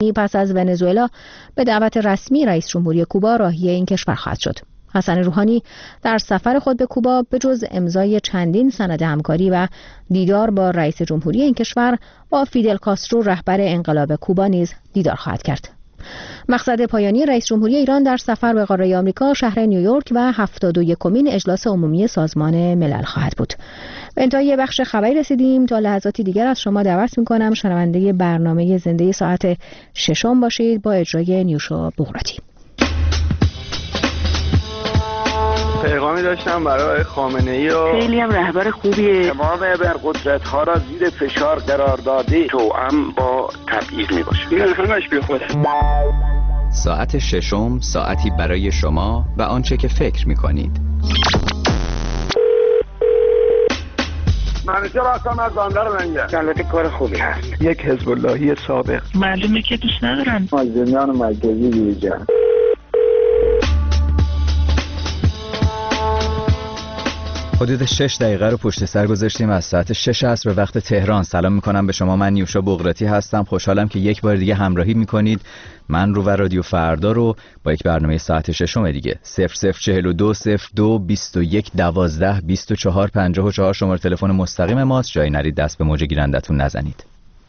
پس از ونزوئلا به دعوت رسمی رئیس جمهوری کوبا راهی این کشور خواهد شد. حسن روحانی در سفر خود به کوبا به جز امضای چندین سند همکاری و دیدار با رئیس جمهوری این کشور، با فیدل کاسترو رهبر انقلاب کوبا نیز دیدار خواهد کرد. مقصد پایانی رئیس جمهوری ایران در سفر به قاره آمریکا شهر نیویورک و 71مین اجلاس عمومی سازمان ملل خواهد بود. به انتهای بخش خبری رسیدیم. تا لحظاتی دیگر از شما دعوت می‌کنم شنونده برنامه زنده ساعت 6 باشید با اجرای نیوشا بغراتی. پیغامی داشتم برای خامنه‌ای و خیلی هم رهبر خوبیه. تمام ابرقدرت‌ها را زیر فشار قرار داده، توأم با تبعیض میباشه. این همش بی خوده. ساعت 6 ساعتی برای شما و آنچه که فکر می‌کنید. منوچهر هستم از بندر لنگر. البته کار خوبی هست. یک حزب اللهی سابق. معلومه که دوست ندارن. از زندان مرکزی بیرون. حدود 6 دقیقه رو پشت سر گذاشتیم از ساعت 6 عصر به وقت تهران. سلام میکنم به شما. من نیوشا بغراتی هستم. خوشحالم که یک بار دیگه همراهی میکنید من رو و رادیو فردا رو با یک برنامه ساعت 6 دیگه. 0042 02 21 12 24 54 شماره تلفن مستقیم ماست. جایی نرید دست به موج گیرندتون نزنید.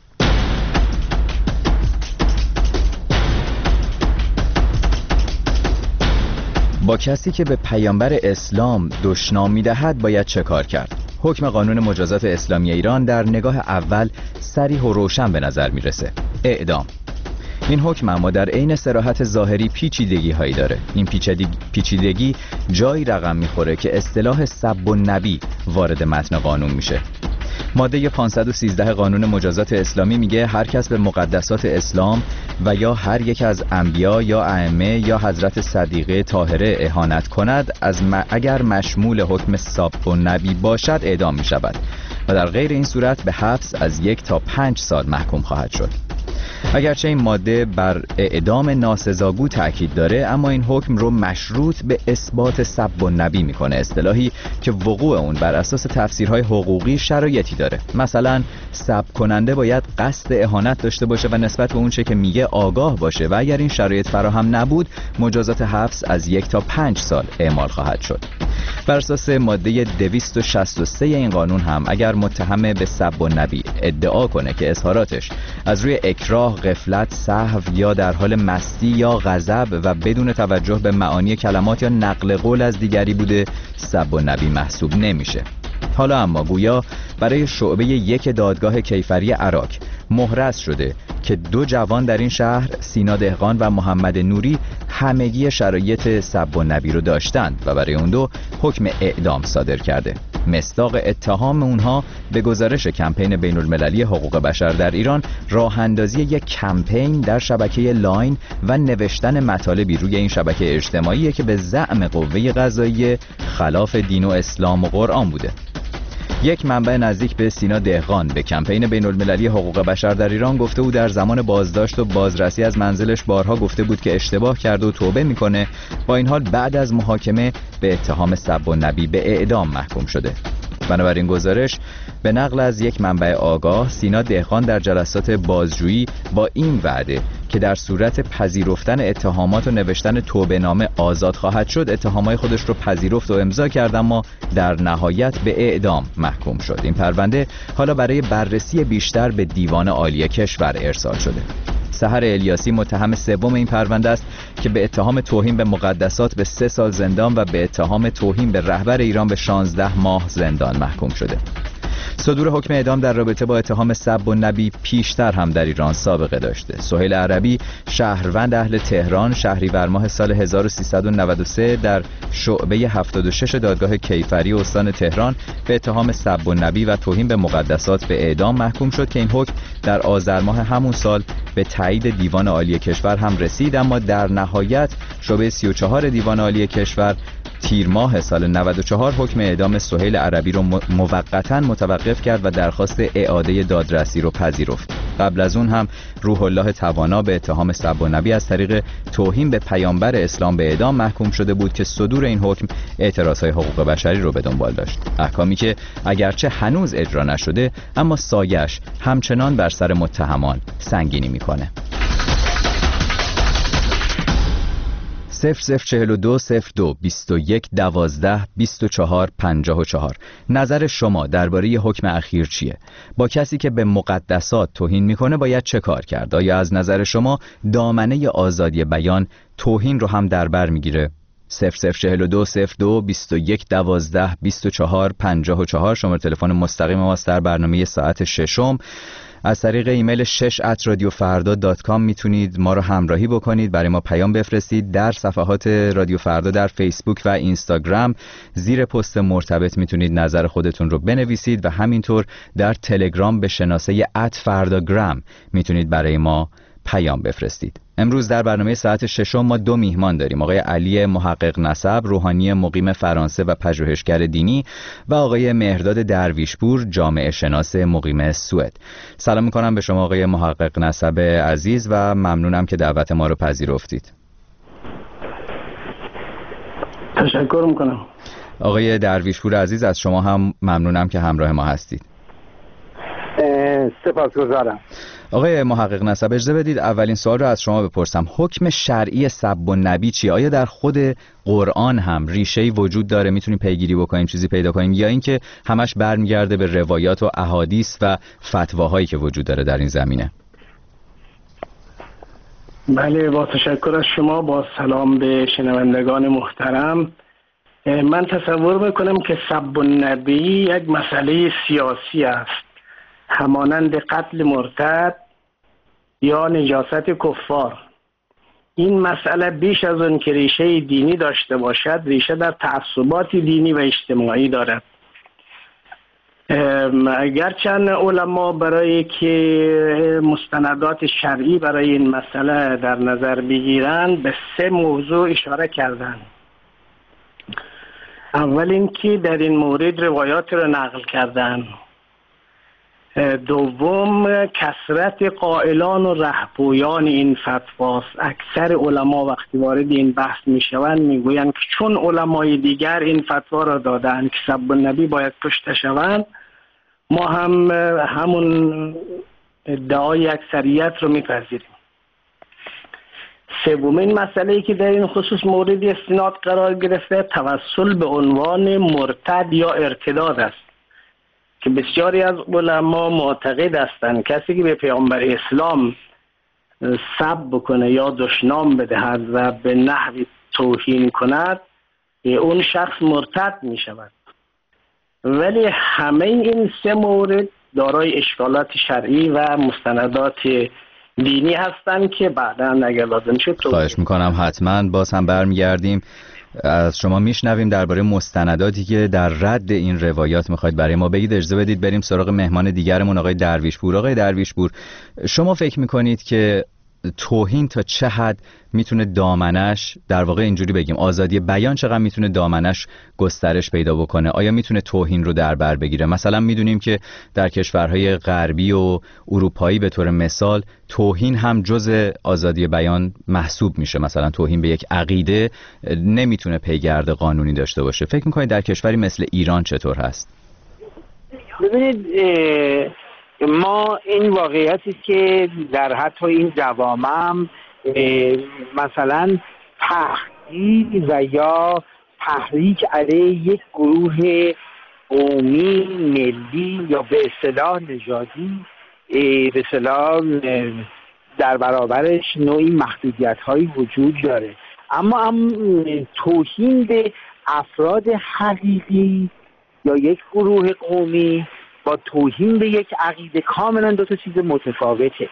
با کسی که به پیامبر اسلام دشنام می‌دهد باید چه کار کرد؟ حکم قانون مجازات اسلامی ایران در نگاه اول صریح و روشن به نظر میرسه: اعدام. این حکم اما در عین صراحت ظاهری پیچیدگی هایی داره. این پیچیدگی جایی رقم میخوره که اصطلاح سب النبی وارد متن قانون میشه. ماده 513 قانون مجازات اسلامی میگه هر کس به مقدسات اسلام و یا هر یک از انبیا یا ائمه یا حضرت صدیقه طاهره اهانت کند اگر مشمول حکم سب النبی باشد اعدام میشود و در غیر این صورت به حبس از 1 تا 5 سال محکوم خواهد شد. اگرچه این ماده بر اعدام ناسزاگو تأکید داره، اما این حکم رو مشروط به اثبات سب النبی میکنه، اصطلاحی که وقوع اون بر اساس تفسیرهای حقوقی شرایطی داره. مثلا سب کننده باید قصد اهانت داشته باشه و نسبت به اون چه که میگه آگاه باشه و اگر این شرایط فراهم نبود مجازات حبس از 1 تا 5 سال اعمال خواهد شد. بر اساس ماده 263 این قانون هم اگر متهم به سب النبی ادعا کنه که اظهاراتش از روی اکراه، غفلت، سهو یا در حال مستی یا غضب و بدون توجه به معانی کلمات یا نقل قول از دیگری بوده، سب النبی محسوب نمیشه. حالا اما گویا برای شعبه 1 دادگاه کیفری عراق محرز شده که 2 جوان در این شهر، سینا دهقان و محمد نوری، همگی شرایط سب النبی رو داشتند و برای اون 2 حکم اعدام صادر کرده. مصداق اتهام اونها به گزارش کمپین بین المللی حقوق بشر در ایران راه اندازی یک کمپین در شبکه لاین و نوشتن مطالبی روی این شبکه اجتماعی که به زعم قوه قضاییه خلاف دین و اسلام و قرآن بوده. یک منبع نزدیک به سینا دهقان به کمپین بین المللی حقوق بشر در ایران گفته بود در زمان بازداشت و بازرسی از منزلش بارها گفته بود که اشتباه کرده و توبه میکنه. با این حال بعد از محاکمه به اتهام سب النبی به اعدام محکوم شده. بنابراین گزارش به نقل از یک منبع آگاه، سینا دهقان در جلسات بازجویی با این وعده که در صورت پذیرفتن اتهامات و نوشتن توبه‌نامه آزاد خواهد شد، اتهامات خودش رو پذیرفت و امضا کرد، اما در نهایت به اعدام محکوم شد. این پرونده حالا برای بررسی بیشتر به دیوان عالی کشور ارسال شده. سحر الیاسی متهم سوم این پرونده است که به اتهام توهین به مقدسات به 3 سال زندان و به اتهام توهین به رهبر ایران به 16 ماه زندان محکوم شده. صدور حکم اعدام در رابطه با اتهام سب النبی پیشتر هم در ایران سابقه داشته. سهیل عربی، شهروند اهل تهران، شهریور ماه سال 1393 در شعبه 76 دادگاه کیفری استان تهران به اتهام سب النبی و توهین به مقدسات به اعدام محکوم شد که این حکم در آذر ماه همون سال به تایید دیوان عالی کشور هم رسید، اما در نهایت شعبه 34 دیوان عالی کشور تیر ماه سال 94 حکم اعدام سهیل عربی رو موقتاً متوقف کرد و درخواست اعاده دادرسی رو پذیرفت. قبل از اون هم روح الله توانا به اتهام سب النبی از طریق توهین به پیامبر اسلام به اعدام محکوم شده بود که صدور این حکم اعتراضهای حقوق بشری رو به دنبال داشت. احکامی که اگرچه هنوز اجرا نشده، اما سایش همچنان بر سر متهمان سنگینی میکنه. 0042 02 21 12 24 54. نظر شما درباره حکم اخیر چیه؟ با کسی که به مقدسات توهین میکنه باید چه کار کرد؟ آیا از نظر شما دامنه آزادی بیان توهین رو هم در بر میگیره؟ 0042 02 21 12 24 54 شماره تلفن مستقیم ماست در برنامه ساعت ششم. از طریق ایمیل 6@radiofarda.com میتونید ما رو همراهی بکنید، برای ما پیام بفرستید. در صفحات رادیو فردا در فیسبوک و اینستاگرام زیر پست مرتبط میتونید نظر خودتون رو بنویسید و همینطور در تلگرام به شناسه @فرداگرام میتونید برای ما پیام بفرستید. امروز در برنامه ساعت ششم ما دو میهمان داریم، آقای علی محقق نسب، روحانی مقیم فرانسه و پژوهشگر دینی، و آقای مهرداد درویشپور، جامعه شناس مقیم سوئد. سلام میکنم به شما آقای محقق نسب عزیز و ممنونم که دعوت ما رو پذیرفتید. تشکر میکنم. آقای درویشپور عزیز، از شما هم ممنونم که همراه ما هستید. سپاسگزارم. آقای محقق نسب، اجازه بدید اولین سوال رو از شما بپرسم. حکم شرعی سب النبی چیه؟ آیا در خود قرآن هم ریشه‌ای وجود داره، میتونیم پیگیری بکنیم، چیزی پیدا کنیم، یا اینکه همش برمیگرده به روایات و احادیث و فتواهایی که وجود داره در این زمینه؟ بله، با تشکر از شما، با سلام به شنوندگان محترم. من تصور میکنم که سب النبی یک مسئله سیاسی است، همانند قتل مرتد یا نجاست کفار. این مسئله بیش از اون که ریشه دینی داشته باشد، ریشه در تعصبات دینی و اجتماعی دارد. اگرچند علما برای که مستندات شرعی برای این مسئله در نظر بگیرند به 3 موضوع اشاره کردند. اول اینکه در این مورد روایات را نقل کردند. دوم، کثرت قائلان و رهپویان این فتواست. اکثر علما وقتی وارد این بحث میشوند میگویند که چون علمای دیگر این فتوا را دادند که سب النبی باید کشته شوند، ما هم همون ادعای اکثریت رو میپذیریم. سومین مسئله‌ای که در این خصوص مورد استناد قرار گرفته، توسل به عنوان مرتد یا ارتداد است که بسیاری از علما معتقد هستند کسی که به پیامبر اسلام سب بکنه یا دشنام بدهد و به نحوی توهین کند، اون شخص مرتد می شود. ولی همه این 3 مورد دارای اشکالات شرعی و مستندات دینی هستند که بعداً اگر لازم شد خواهش میکنم حتما باز هم برمیگردیم از شما میشنویم درباره مستنداتی که در رد این روایات میخواید برای ما بگید. اجازه بدید بریم سراغ مهمان دیگرمون آقای درویشپور. آقای درویشپور، شما فکر میکنید که توهین تا چه حد میتونه دامنش، در واقع اینجوری بگیم آزادی بیان چقدر میتونه دامنش گسترش پیدا بکنه؟ آیا میتونه توهین رو در بر بگیره؟ مثلا میدونیم که در کشورهای غربی و اروپایی به طور مثال توهین هم جزء آزادی بیان محسوب میشه. مثلا توهین به یک عقیده نمیتونه پیگرد قانونی داشته باشه. فکر میکنید در کشوری مثل ایران چطور هست؟ ببینید، ما این واقعیتی که در حتی این جوامع مثلا تهدید و یا تحریک علیه یک گروه قومی، ملی یا به اصطلاح نژادی، به اصطلاح در برابرش نوعی محدودیت‌هایی وجود داره. اما توهین به افراد حقیقی یا یک گروه قومی با توهین به یک عقیده کاملا 2 تا چیز متفاوته.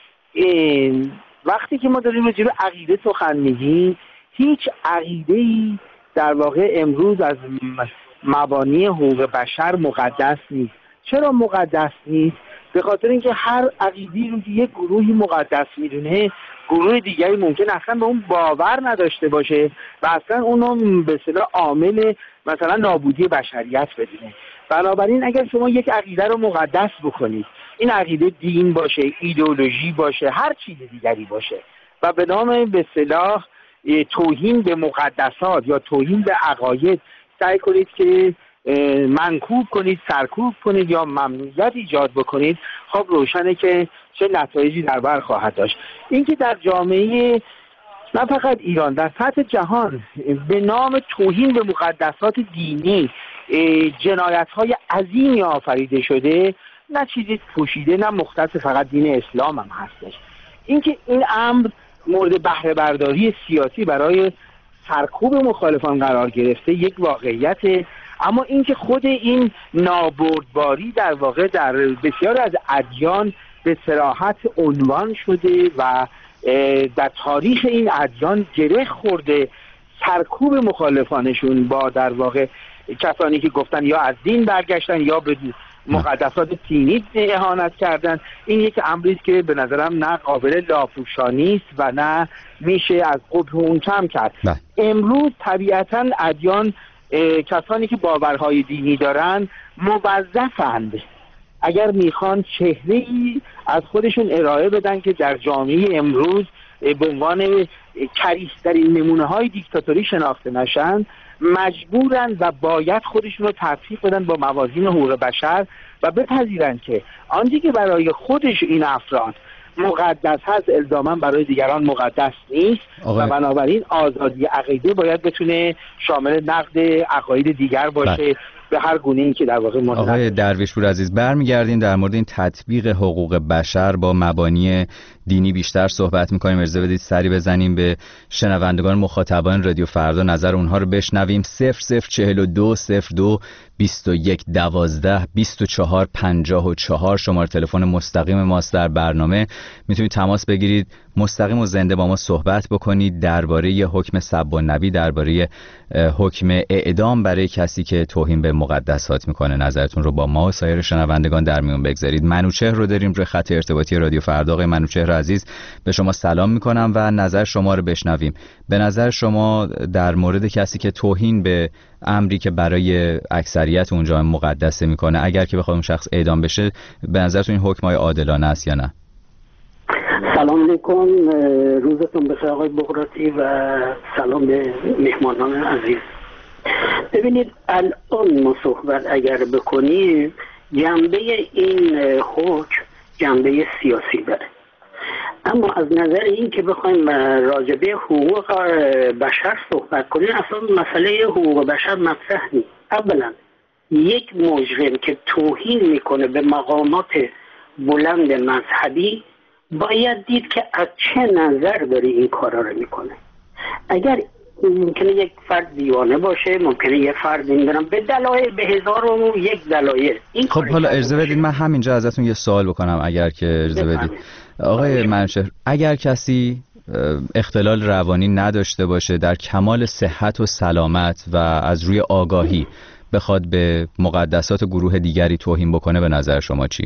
وقتی که ما داریم راجع به عقیده سخن میگیم، هیچ عقیده‌ای در واقع امروز از مبانی حقوق بشر مقدس نیست. چرا مقدس نیست؟ به خاطر اینکه هر عقیده‌ای رو که یک گروهی مقدس میدونه، گروه دیگری ممکن اصلا به اون باور نداشته باشه و اصلا اونو به اصطلاح عامل مثلا نابودی بشریت بدونه. بنابراین اگر شما یک عقیده رو مقدس بکنید، این عقیده دین باشه، ایدئولوژی باشه، هر چیز دیگری باشه، و به نام به اصطلاح توهین به مقدسات یا توهین به عقاید سعی کنید که منکوب کنید، سرکوب کنید یا ممنوعیت ایجاد بکنید، خب روشنه که چه نتایجی در بر خواهد داشت. اینکه در جامعه نه فقط ایران، در سطح جهان به نام توهین به مقدسات دینی جنایت‌های عظیمی آفریده شده، نه چیزی پوشیده، نه مختص فقط دین اسلام هم هستش. اینکه این امر مورد بهره برداری سیاسی برای سرکوب مخالفان قرار گرفته یک واقعیته، اما اینکه خود این نابردباری در واقع در بسیار از ادیان به صراحت عنوان شده و در تاریخ این ادیان گره خورده، سرکوب مخالفانشون با در واقع کسانی که گفتن یا از دین برگشتن یا به مقدسات دینی اهانت کردن، این یک امری است که به نظرم نه قابل لاپوشانی است و نه میشه از قبح اون کم کرد. امروز طبیعتاً ادیان، کسانی که باورهای دینی دارن موظفند اگر میخوان چهره‌ای از خودشون ارائه بدن که در جامعه امروز به عنوان کریه‌ترین نمونه‌های دیکتاتوری شناخته نشن، مجبورن و باید خودشون رو تطبیق بدن با موازین حقوق بشر و بپذیرن که آنچه که برای خودش این افراد مقدس هست الزاما برای دیگران مقدس نیست و بنابراین آزادی عقیده باید بتونه شامل نقد عقاید دیگر باشه به هر گونه‌ای که در واقع آقای درویشپور عزیز، برمیگردیم در مورد این تطبیق حقوق بشر با مبانی دینی بیشتر صحبت می‌کنیم. اجازه بدید سری بزنیم به شنوندگان مخاطبان رادیو فردا، نظر اونها رو بشنویم. 0042 02 21 12 24 54 شماره تلفن مستقیم ماست در برنامه. میتونید تماس بگیرید، مستقیم و زنده با ما صحبت بکنید درباره حکم سب النبی، درباره حکم اعدام برای کسی که توهین به مقدسات میکنه. نظرتون رو با ما و سایر شنوندگان در میون بگذارید. منوچهر رو داریم روی خط ارتباطی رادیو فردا. آقای منوچهر عزیز، به شما سلام میکنم و نظر شما رو بشنویم. به نظر شما در مورد کسی که توهین به امری که برای اکثریت اونجا مقدسه میکنه، اگر که بخواد اون شخص اعدام بشه، به نظرتون این حکم های عادلانه است یا نه؟ سلام علیکم، روزتون بخیر آقای بغراتی و سلام به مهمانان عزیز. ببینید الان ما صحبت اگر بکنیم، جنبه این حکم جنبه سیاسی داره، اما از نظر این که بخوایم راجبه حقوق بشر صحبت کنیم، اصلا مسئله حقوق بشر مطرح نیست. اولا یک مجرم که توهین میکنه به مقامات بلند مذهبی باید دید که از چه نظر داری این کارا رو میکنه. اگر ممکنه یک فرد دیوانه باشه، ممکنه یک فرد میدونم به دلایل، به 1001 دلایل. خب حالا اجازه بدید من همینجا ازتون یه سوال بکنم اگر که اجازه بدید. آقای منوچهر، اگر کسی اختلال روانی نداشته باشه، در کمال صحت و سلامت و از روی آگاهی بخواد به مقدسات گروه دیگری توهین بکنه، به نظر شما چی؟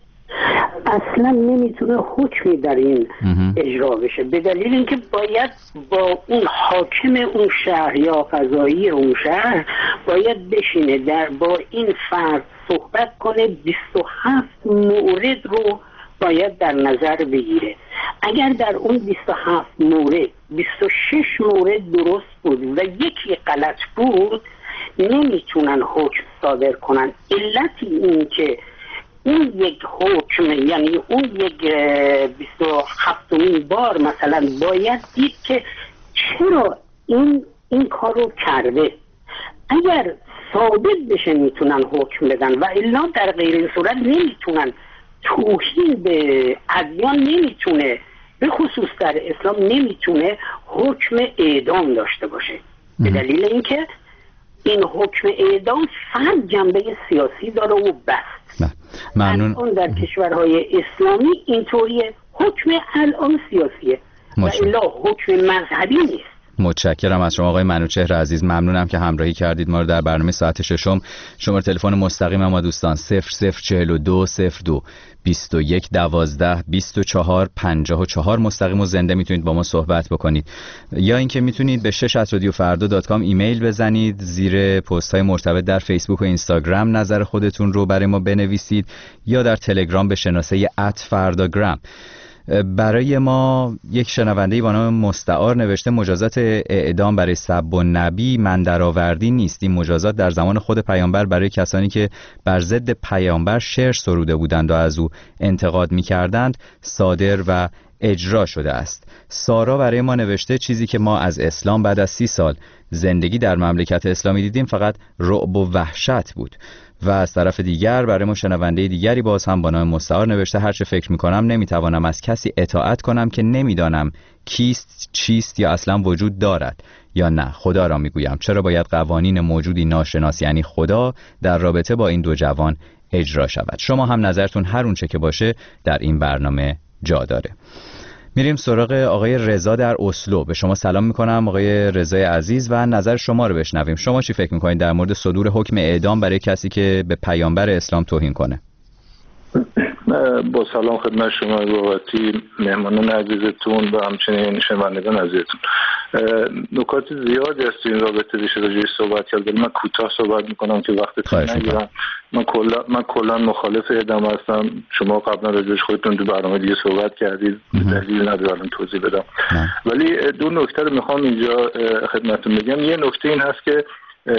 اصلا نمیتونه حکمی در این اجرا بشه، به دلیل اینکه باید با اون حاکم اون شهر یا قضایی اون شهر باید بشینه با این فرد صحبت کنه، 27 مورد رو باید در نظر بگیره. اگر در اون 27 مورد 26 مورد درست بود و یکی غلط بود، نمیتونن حکم صادر کنن. علتی این که اون یک حکم، یعنی اون یک 27مین بار مثلا باید دید که چرا این کار رو کرده. اگر ثابت بشه میتونن حکم بدن و الا در غیر این صورت نمیتونن. توهین به ادیان نمیتونه، به خصوص در اسلام نمیتونه حکم اعدام داشته باشه، به دلیل اینکه این حکم اعدام فرد جنبه سیاسی داره و بس. ممنون. الان در کشورهای اسلامی اینطوریه، حکم الان سیاسیه و الا حکم مذهبی نیست. متشکرم از شما آقای منوچهر عزیز، ممنونم که همراهی کردید ما رو در برنامه ساعت ششم. شماره تلفن مستقیم ما دوستان 0042 02 21 12 24 54 مستقیم و زنده میتونید با ما صحبت بکنید، یا اینکه میتونید به شش@radiofarda.com ایمیل بزنید، زیر پست های مرتبط در فیسبوک و اینستاگرام نظر خودتون رو برای ما بنویسید، یا در تلگرام به شناسه @fardagram. برای ما یک شنونده با نام مستعار نوشته مجازات اعدام برای سب النبی من درآوردی نیست. این مجازات در زمان خود پیامبر برای کسانی که بر ضد پیامبر شعر سروده بودند و از او انتقاد می‌کردند صادر و اجرا شده است. سارا برای ما نوشته چیزی که ما از اسلام بعد از 30 سال زندگی در مملکت اسلامی دیدیم فقط رعب و وحشت بود. و از طرف دیگر برای ما شنونده دیگری باز هم با نام مستعار نوشته هرچه فکر میکنم نمیتوانم از کسی اطاعت کنم که نمیدانم کیست، چیست یا اصلا وجود دارد یا نه. خدا را میگویم چرا باید قوانین موجودی ناشناس یعنی خدا در رابطه با این دو جوان اجرا شود. شما هم نظرتون هر اونچه که باشه در این برنامه جا داره. میریم سراغ آقای رضا در اسلو. به شما سلام میکنم آقای رضای عزیز و نظر شما رو بشنویم. شما چی فکر میکنید در مورد صدور حکم اعدام برای کسی که به پیامبر اسلام توهین کنه؟ با سلام خدمت شما بابتی، مهمانان عزیزتون و همچنین شنوندگان عزیزتون. نکات زیادی است این رابطه بشه راجعش صحبت کرد، ولی من کوتاه صحبت میکنم که وقتتون نگیرم. من کلا مخالف اعدام هستم. شما قبلا راجعش خودتون تو برنامه دیگه صحبت کردید، دلیل نداره الان توضیح بدم. ولی دو نکته رو میخوام اینجا خدمتتون بگم. یه نکته این هست که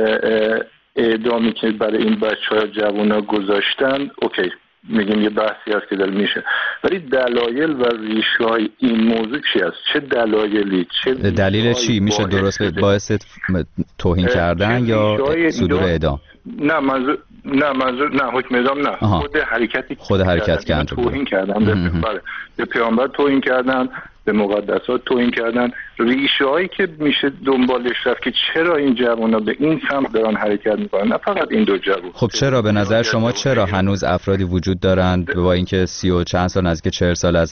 اعدامی که برای این بچه‌ها جوونا گذاشتن، اوکی میگیم یه بحثی هست که داره میشه، ولی دلایل و ریشه‌های این موضوع چی است؟ چه دلایلی، چه دلیل چی میشه درست باعث توهین کردن یا صدور اعدام؟ نه منظور نه حکم اعدام نه. خود حرکتی که توهین کردن به پیامبر توهین کردن، به مقدسات توهین کردن. ریشه هایی که میشه دنبالش رفت که چرا این جوونا به این سمت دارن حرکت میکنن، نه فقط این دو جوون. خب چرا به نظر شما چرا هنوز افرادی وجود دارند با اینکه 30 و چند سال نزدیک 40 سال از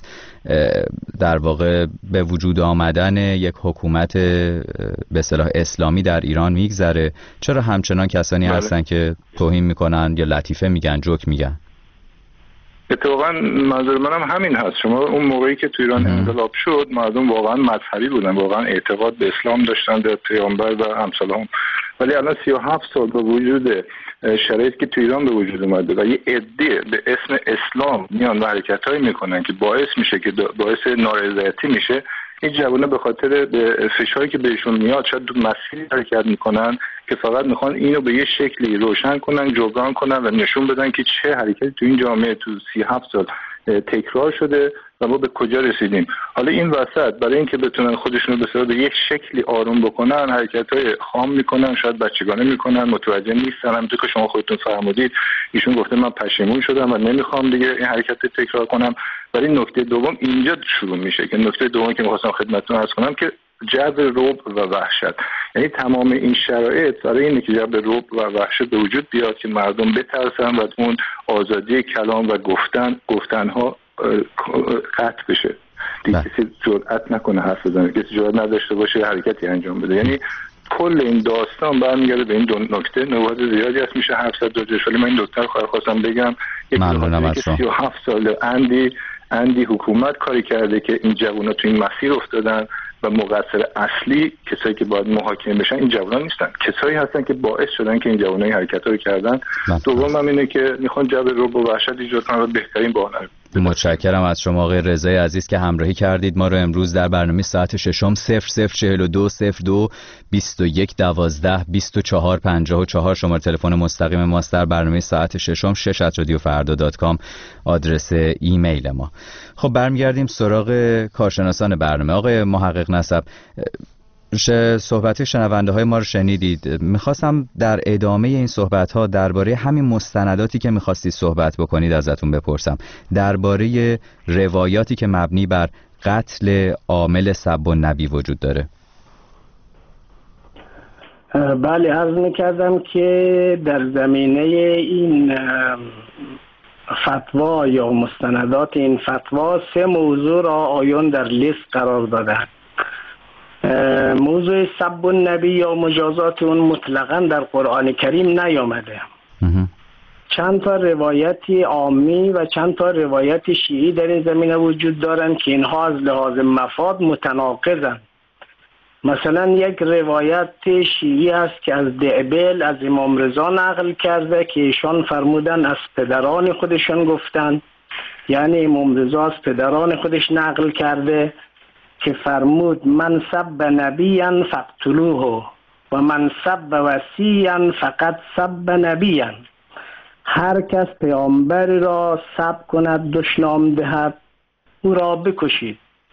در واقع به وجود آمدن یک حکومت به اصطلاح اسلامی در ایران میگذره، چرا همچنان کسانی هستن که توهین میکنن یا لطیفه میگن، جوک میگن؟ اتفاقا منظور منم همین هست. شما اون موقعی که تو ایران انقلاب شد مردم واقعا مذهبی بودن، واقعا اعتقاد به اسلام داشتن، به پیامبر و امثالهم. ولی الان 37 سال با وجود شرایطی که تو ایران به وجود اومده و یه عده به اسم اسلام میان و حرکتایی میکنن که باعث میشه که باعث نارضایتی میشه، این جوانه به خاطر به فشاری که بهشون میاد شاید تو مسیری حرکت میکنن که فقط میخوان اینو به یه شکلی روشن کنن، جبران کنن و نشون بدن که چه حرکتی تو این جامعه تو 37 سال تکرار شده و ما به کجا رسیدیم. حالا این وسط برای اینکه بتونن خودشونو به صورت یک شکلی آروم بکنن، حرکت‌های خام میکنن، شاید بچگانه میکنن، متوجه نیستن. همونطور که شما خودتون فرمودید ایشون گفته من پشیمون شدم و نمیخوام دیگه این حرکت تکرار کنم. ولی نکته دوم اینجا شروع میشه که نکته دومی که می‌خواستم خدمتتون عرض کنم که جو رعب و وحشت، یعنی تمام این شرایط برای اینه که جو رعب و وحشت به وجود بیاد که مردم بترسن و اون آزادی کلام و گفتنها قطع بشه. دیگه کسی جرئت نکنه حرف بزنه، کسی جرئت نداشته باشه حرکتی انجام بده. یعنی کل این داستان برمیگرده به این دو نکته. نکات زیادی هست میشه حرف زد راجعش، ولی من این دکتر خواستم بگم ممنونم از شما. 37 سال اندی حکومت کاری کرده که این جوونا تو این مسیر افتادن و مقصر اصلی کسایی که باید محاکمه بشن این جوانان نیستن، کسایی هستن که باعث شدن که این جوانان این حرکت‌ها رو کردن. دوم هم اینه که میخوان جو رعب و وحشت ایجاد کنن و بهترین بهانه. متشکرم از شما آقای رضای عزیز که همراهی کردید ما رو امروز در برنامه ساعت ششم 0042 02 21 12 24 54 شماره تلفن مستقیم ماست. در برنامه ساعت ششم 6@radiofarda.com آدرس ایمیل ما. خب برمیگردیم سراغ کارشناسان برنامه. آقای محقق نسب، صحبت شنونده های ما رو شنیدید. میخواستم در ادامه این صحبت ها درباره همین مستنداتی که میخواستید صحبت بکنید ازتون بپرسم، درباره روایاتی که مبنی بر قتل عامل سب النبی وجود داره. بله، عرض میکردم که در زمینه این فتوا یا مستندات این فتوا 3 موضوع را آیون در لیست قرار دادند. موضوع سب النبی یا مجازات اون مطلقاً در قرآن کریم نیامده. چند تا روایتی عامی و چند تا روایت شیعی در این زمینه وجود دارند که اینها از لحاظ مفاد متناقضند. مثلا یک روایت شیعی است که از دعبل از امام رضا نقل کرده که ایشان فرمودن از پدران خودشان گفتند، یعنی امام رضا از پدران خودش نقل کرده که فرمود من سب نبیًا فاقتلوه و من سب وصیًا فقط سب نبیًا. هر کس پیامبر را سب کند دشنام دهد او را بکشید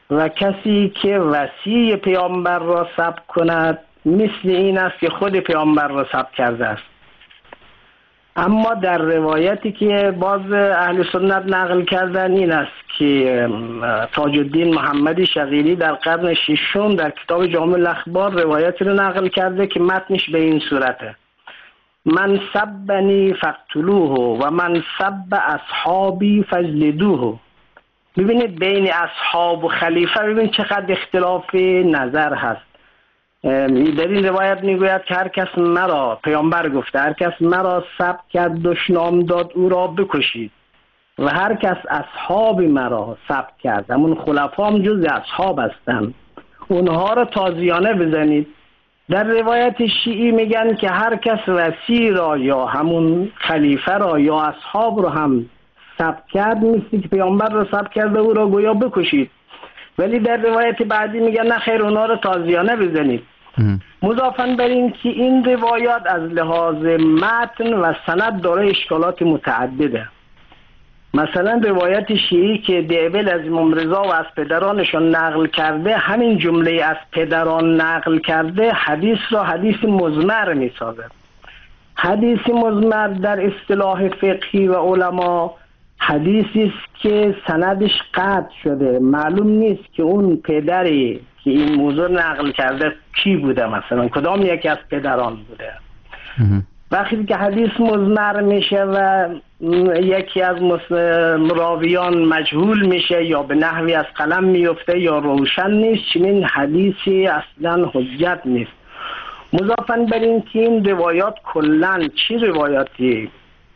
و کسی که وصی پیامبر را ثبت کند مثل این است که خود پیامبر را ثبت کرده است. اما در روایتی که باز اهل سنت نقل کردن این است که تاج الدین محمدی شقیری در قرن ششم در کتاب جامع الاخبار روایتی رو نقل کرده که متنش به این صورته: من سبنی فقتلوه و من سب اصحابی فجلدوه. ببینید بین اصحاب و خلیفه ببینید چقدر اختلاف نظر هست. در این روایت میگوید که هر کس مرا، پیامبر گفته، هر کس مرا سب کرد دشنام داد او را بکشید و هر کس اصحاب مرا سب کرد، همون خلفا هم جز اصحاب هستند، اونها را تازیانه بزنید. در روایت شیعی میگن که هر کس وصی را یا همون خلیفه را یا اصحاب را هم سب کرد مثل که پیامبر را سب کرده او را گویا بکشید. ولی در روایت بعدی میگن نه خیر، اونها را تازیانه بزنید. مضافاً بر این که این روایات از لحاظ متن و سند داره اشکالات متعدده. مثلا روایت شیعی که دیبل از امام رضا و از پدرانشان نقل کرده، همین جمله از پدران نقل کرده حدیث را حدیث مضمر میسازد. حدیث مضمر در اصطلاح فقهی و علما حدیثی است که سندش قطع شده، معلوم نیست که اون پدری که این موضوع نقل کرده کی بوده، مثلا کدام یکی از پدران بوده. وقتی که حدیث مضمر میشه و یکی از راویان مجهول میشه یا به نحوی از قلم میفته یا روشن نیست، چنین حدیثی اصلا حجت نیست. مضافاً بر این که این روایات کلاً چه روایاتی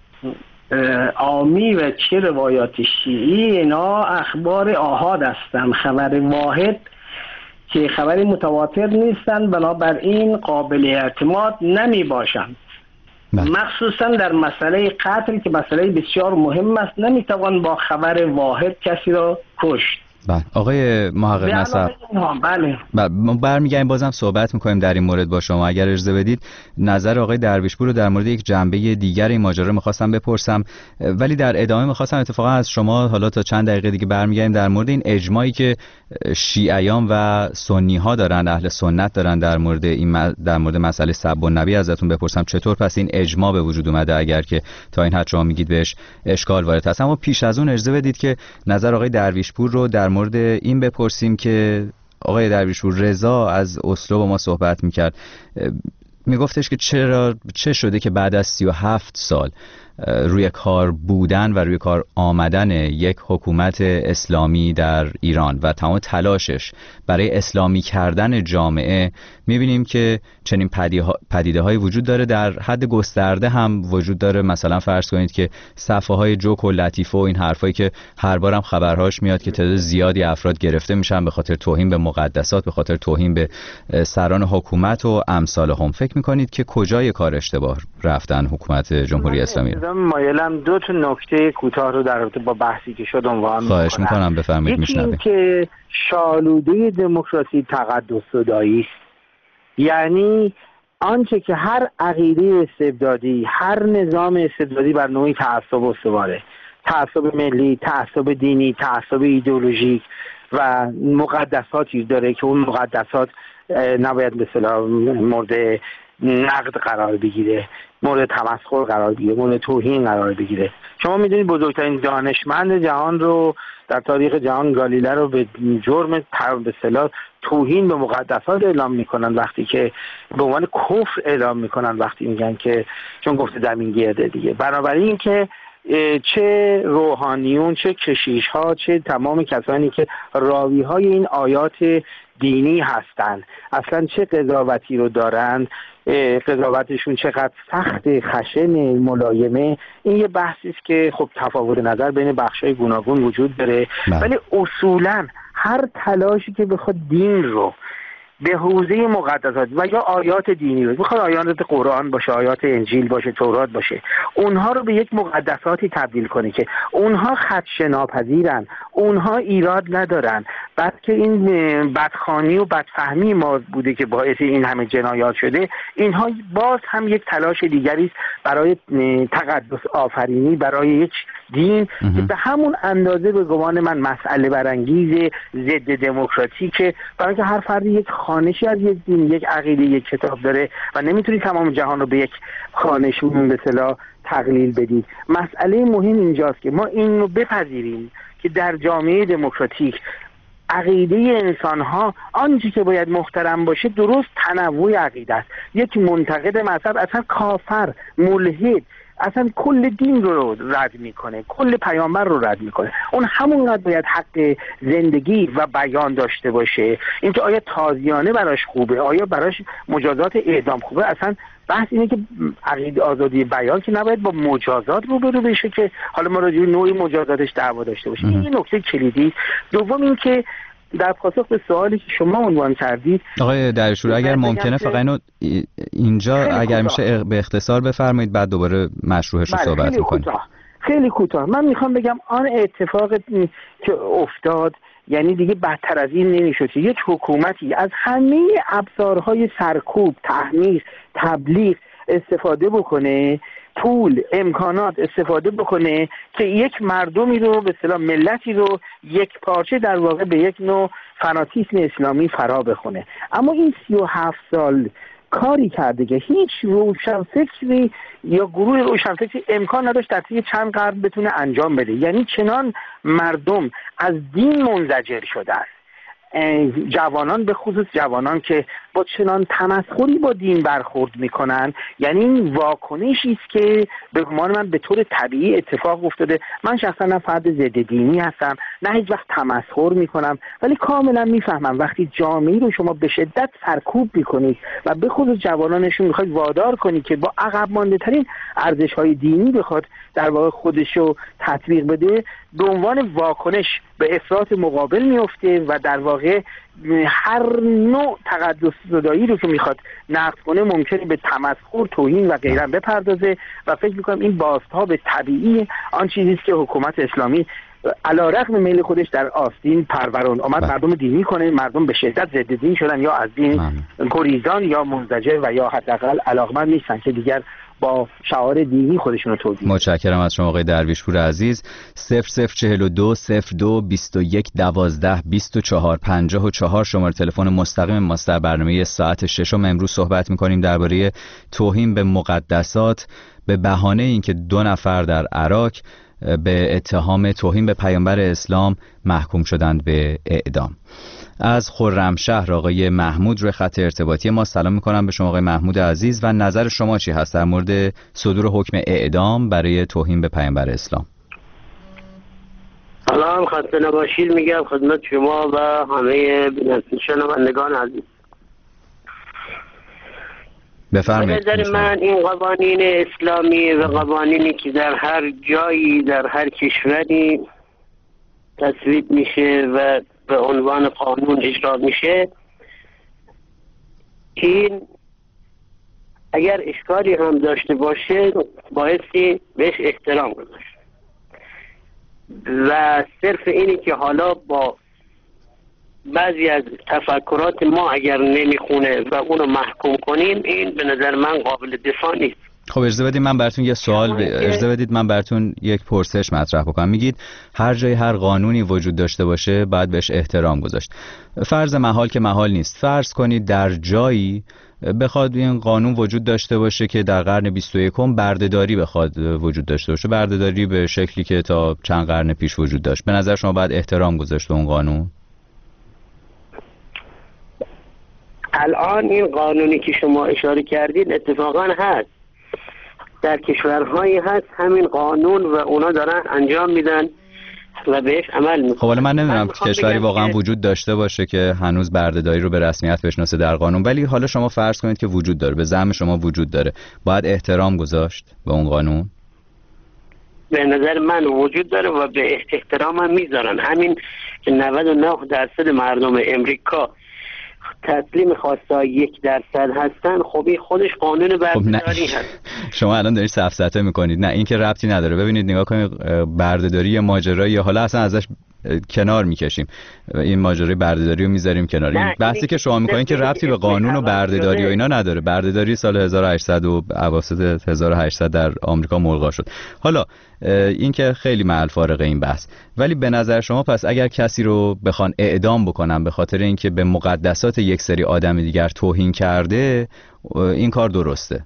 عامی و چه روایات شیعی، اینا اخبار آحاد هستند، خبر واحد که خبر متواتر نیستند، بنابراین قابل اعتماد نمی باشند. مخصوصا در مسئله قتل که مسئله بسیار مهم است، نمیتوان با خبر واحد کسی را کشت. بله آقای محقق نصر، بله ما برمیگردیم بازم صحبت میکنیم در این مورد با شما. اگر اجازه بدید نظر آقای درویشپور رو در مورد یک جنبه دیگر این ماجرا میخواستم بپرسم، ولی در ادامه میخواستم اتفاقا از شما حالا تا چند دقیقه دیگه برمیگردیم در مورد این اجماعی که شیعیان و سنی ها دارن، اهل سنت دارن در مورد مسئله سب النبی ازتون بپرسم چطور پس این اجماع به وجود اومده اگر که تا این حد شما میگید بهش اشکال وارد هست. اما پیش از اون اجازه بدید که نظر آقای درویشپور رو در مورد این بپرسیم که آقای درویشپور، رضا از اسلو با ما صحبت میکرد، میگفتش که چه شده که بعد از 37 سال روی کار بودن و روی کار آمدن یک حکومت اسلامی در ایران و تمام تلاشش برای اسلامی کردن جامعه، میبینیم که چنین پدیده های وجود داره، در حد گسترده هم وجود داره. مثلا فرض کنید که صفحه های جوک و لطیفه و این حرفایی که هر بارم خبرهاش میاد که تعداد زیادی افراد گرفته میشن به خاطر توهین به مقدسات، به خاطر توهین به سران حکومت و امثال هم. فکر میکنید که کجای کار اشتباه رفتن حکومت جمهوری اسلامی؟ مایلم دو تا نکته کوتاه رو در رابطه با بحثی که شد عنوان خواهش میکنم بفرمایید. میشنویم. یکی که شالوده دموکراسی تقدس زدایی است، یعنی آنچه که هر عقیده استبدادی، هر نظام استبدادی بر نوعی تعصب استواره، تعصب ملی، تعصب دینی، تعصب ایدئولوژیک و مقدساتی داره که اون مقدسات نباید به اصطلاح مورد نقد قرار بگیره، مورد تمسخر قرار بگیره، مورد توهین قرار بگیره. شما میدونید بزرگترین دانشمند جهان رو در تاریخ جهان، گالیله رو به جرم به اصطلاح توهین به مقدسات اعلام میکنن، وقتی که به عنوان کفر اعلام میکنن، وقتی میگن که چون گفته زمین گرده دیگه. بنابراین که چه روحانیون، چه کشیش ها، چه تمام کسانی که راوی های این آیات دینی هستند، اصلا چه قضاوتی رو دارند، قضاوتشون چقدر سخت، خشن، ملایمه، این یه بحثی است که خب تفاوت نظر بین بخشای گوناگون وجود داره. ولی اصولا هر تلاشی که بخواد دین رو به حوزه مقدسات و یا آیات دینی رو، بخواد آیات قرآن باشه، آیات انجیل باشه، تورات باشه، اونها رو به یک مقدساتی تبدیل کنه که اونها خدشه‌ناپذیرن، اونها ایراد ندارن، بعد که این بدخوانی و بدفهمی ما بوده که باعث این همه جنایات شده، اینها باز هم یک تلاش دیگری است برای تقدس آفرینی، برای یک دین که به همون اندازه به گمان من مسئله برانگیز، ضد دموکراتیکه، برای که هر فردی یک خانشی از یک دین، یک عقیده، یک کتاب داره و نمیتونی تمام جهان رو به یک خانش به اصطلاح تقلیل بدید. مسئله مهم اینجاست که ما این رو بپذیریم که در جامعه دموکراتیک عقیده انسان‌ها آنچه که باید محترم باشه درست تنوع عقیده است. یک منتقد مذهب اصلا کافر، ملحد، اصلا کل دین رو رد میکنه، کل پیامبر رو رد میکنه. اون همونقدر باید حق زندگی و بیان داشته باشه. اینکه آیا تازیانه براش خوبه، آیا براش مجازات اعدام خوبه، اصلا بحث اینه که عقیده آزادی بیان که نباید با مجازات روبرو بشه که حالا ما راجع به نوع مجازاتش دعوا داشته باشیم. این نکته کلیدی. دوم اینکه در پاسخ به سوالی که شما عنوان کردید آقای دریشور، اگر ممکنه فقط اینجا اگر میشه به اختصار بفرمایید، بعد دوباره مشروعش رو صحبت می‌کنیم. خیلی کوتاه. من میخوام بگم آن اتفاق که افتاد یعنی دیگه بدتر از این نمیشد. یک حکومتی از همه ابزارهای سرکوب، تحمیق، تبلیغ استفاده بکنه، پول، امکانات استفاده بکنه که یک مردمی رو به اصطلاح ملتی رو یک پارچه در واقع به یک نوع فناتیسم اسلامی فرا بخونه. اما این 37 سال کاری کرده که هیچ روشنفکری یا گروه روشنفکری امکان نداشت در طی چند قرن بتونه انجام بده. یعنی چنان مردم از دین منزجر شدن، جوانان به خصوص جوانان که با چنان تمسخری با دین برخورد میکنن، یعنی این واکنشی است که به گمان من به طور طبیعی اتفاق افتاده. من شخصا نه فرد ضد دینی هستم، نه هیچ وقت تمسخر میکنم، ولی کاملا میفهمم وقتی جامعه رو شما به شدت سرکوب میکنید و به خصوص جوانانشون میخواید وادار کنید که با عقب مانده ترین ارزش های دینی بخواد در واقع خودشو تطبیق بده، به عنوان واکنش به افراط مقابل میفته و در واقع هر نوع تقدس زدایی رو که میخواد نقد کنه ممکنه به تمسخر، توهین و غیره بپردازه و فکر میکنم این بازتاب طبیعی آن چیزی است که حکومت اسلامی علیرغم میل خودش در آستین پروران آمد مردم دینی کنه. مردم به شدت ضد دین شدن، یا از دین گریزان یا منزجر و یا حداقل علاقمند نیستن که دیگر با شعار دینی خودشون رو توضیح. متشکرم از شما آقای درویشپور عزیز. 0042 02 21 12 24 54 شماره تلفن مستقیم ماست. در برنامه ساعت 6 امروز صحبت می‌کنیم درباره توهین به مقدسات به بهانه اینکه 2 نفر در عراق به اتهام توهین به پیامبر اسلام محکوم شدند به اعدام. از خرمشهر آقای محمود روی خط ارتباطی ما. سلام میکنم به شما آقای محمود عزیز و نظر شما چی هست در مورد صدور حکم اعدام برای توهین به پیامبر اسلام؟ سلام، خسته نباشید میگم خدمت شما و همه شنوندگان عزیز. بفرمایید. به نظر من این قوانین اسلامی و قوانینی که در هر جایی در هر کشوری تصویب میشه و به عنوان قانون اجرا میشه، این اگر اشکالی هم داشته باشه بایستی بهش احترام گذاشت و صرف اینی که حالا با بعضی از تفکرات ما اگر نمیخونه و اونو محکوم کنیم، این به نظر من قابل دفاع نیست. خب اجازه بدید من براتون یه سوال اجازه بدید من براتون یک پرسش مطرح بکنم. میگید هر جای هر قانونی وجود داشته باشه باید بهش احترام گذاشت. فرض محال که محال نیست، فرض کنید در جایی بخواد این قانون وجود داشته باشه که در قرن 21 بردهداری بخواد وجود داشته باشه، بردهداری به شکلی که تا چند قرن پیش وجود داشت، به نظر شما باید احترام گذاشت به اون قانون؟ الان این قانونی که شما اشاره کردید اتفاقا هست، در کشورهایی هست همین قانون و اونا دارن انجام میدن و بهش عمل میکنن. خب حالا من نمیدونم کشوری واقعا وجود داشته باشه که هنوز بردهداری رو به رسمیت بشناسه در قانون، ولی حالا شما فرض کنید که وجود داره، به زعم شما وجود داره، باید احترام گذاشت به اون قانون؟ به نظر من وجود داره و به احترام هم میذارن. همین که 99% مردم امریکا تسلیم خواستای 1% هستن، خب این خودش قانون بردهداری هست. شما الان دارید سفسطه میکنید. نه این که ربطی نداره. ببینید نگاه کنید، بردهداری ماجرایی حالا اصلا ازش کنار میکشیم، این ماجرای بردهداری رو میذاریم کنار. این بحثی که شما میکنین که ربطی به قانون و بردهداری و اینا نداره. بردهداری سال 1800 و اواسط 1800 در آمریکا ملغا شد. حالا این که خیلی محل فارغه این بحث، ولی به نظر شما پس اگر کسی رو بخوان اعدام بکنن به خاطر اینکه به مقدسات یک سری آدم دیگر توهین کرده، این کار درسته؟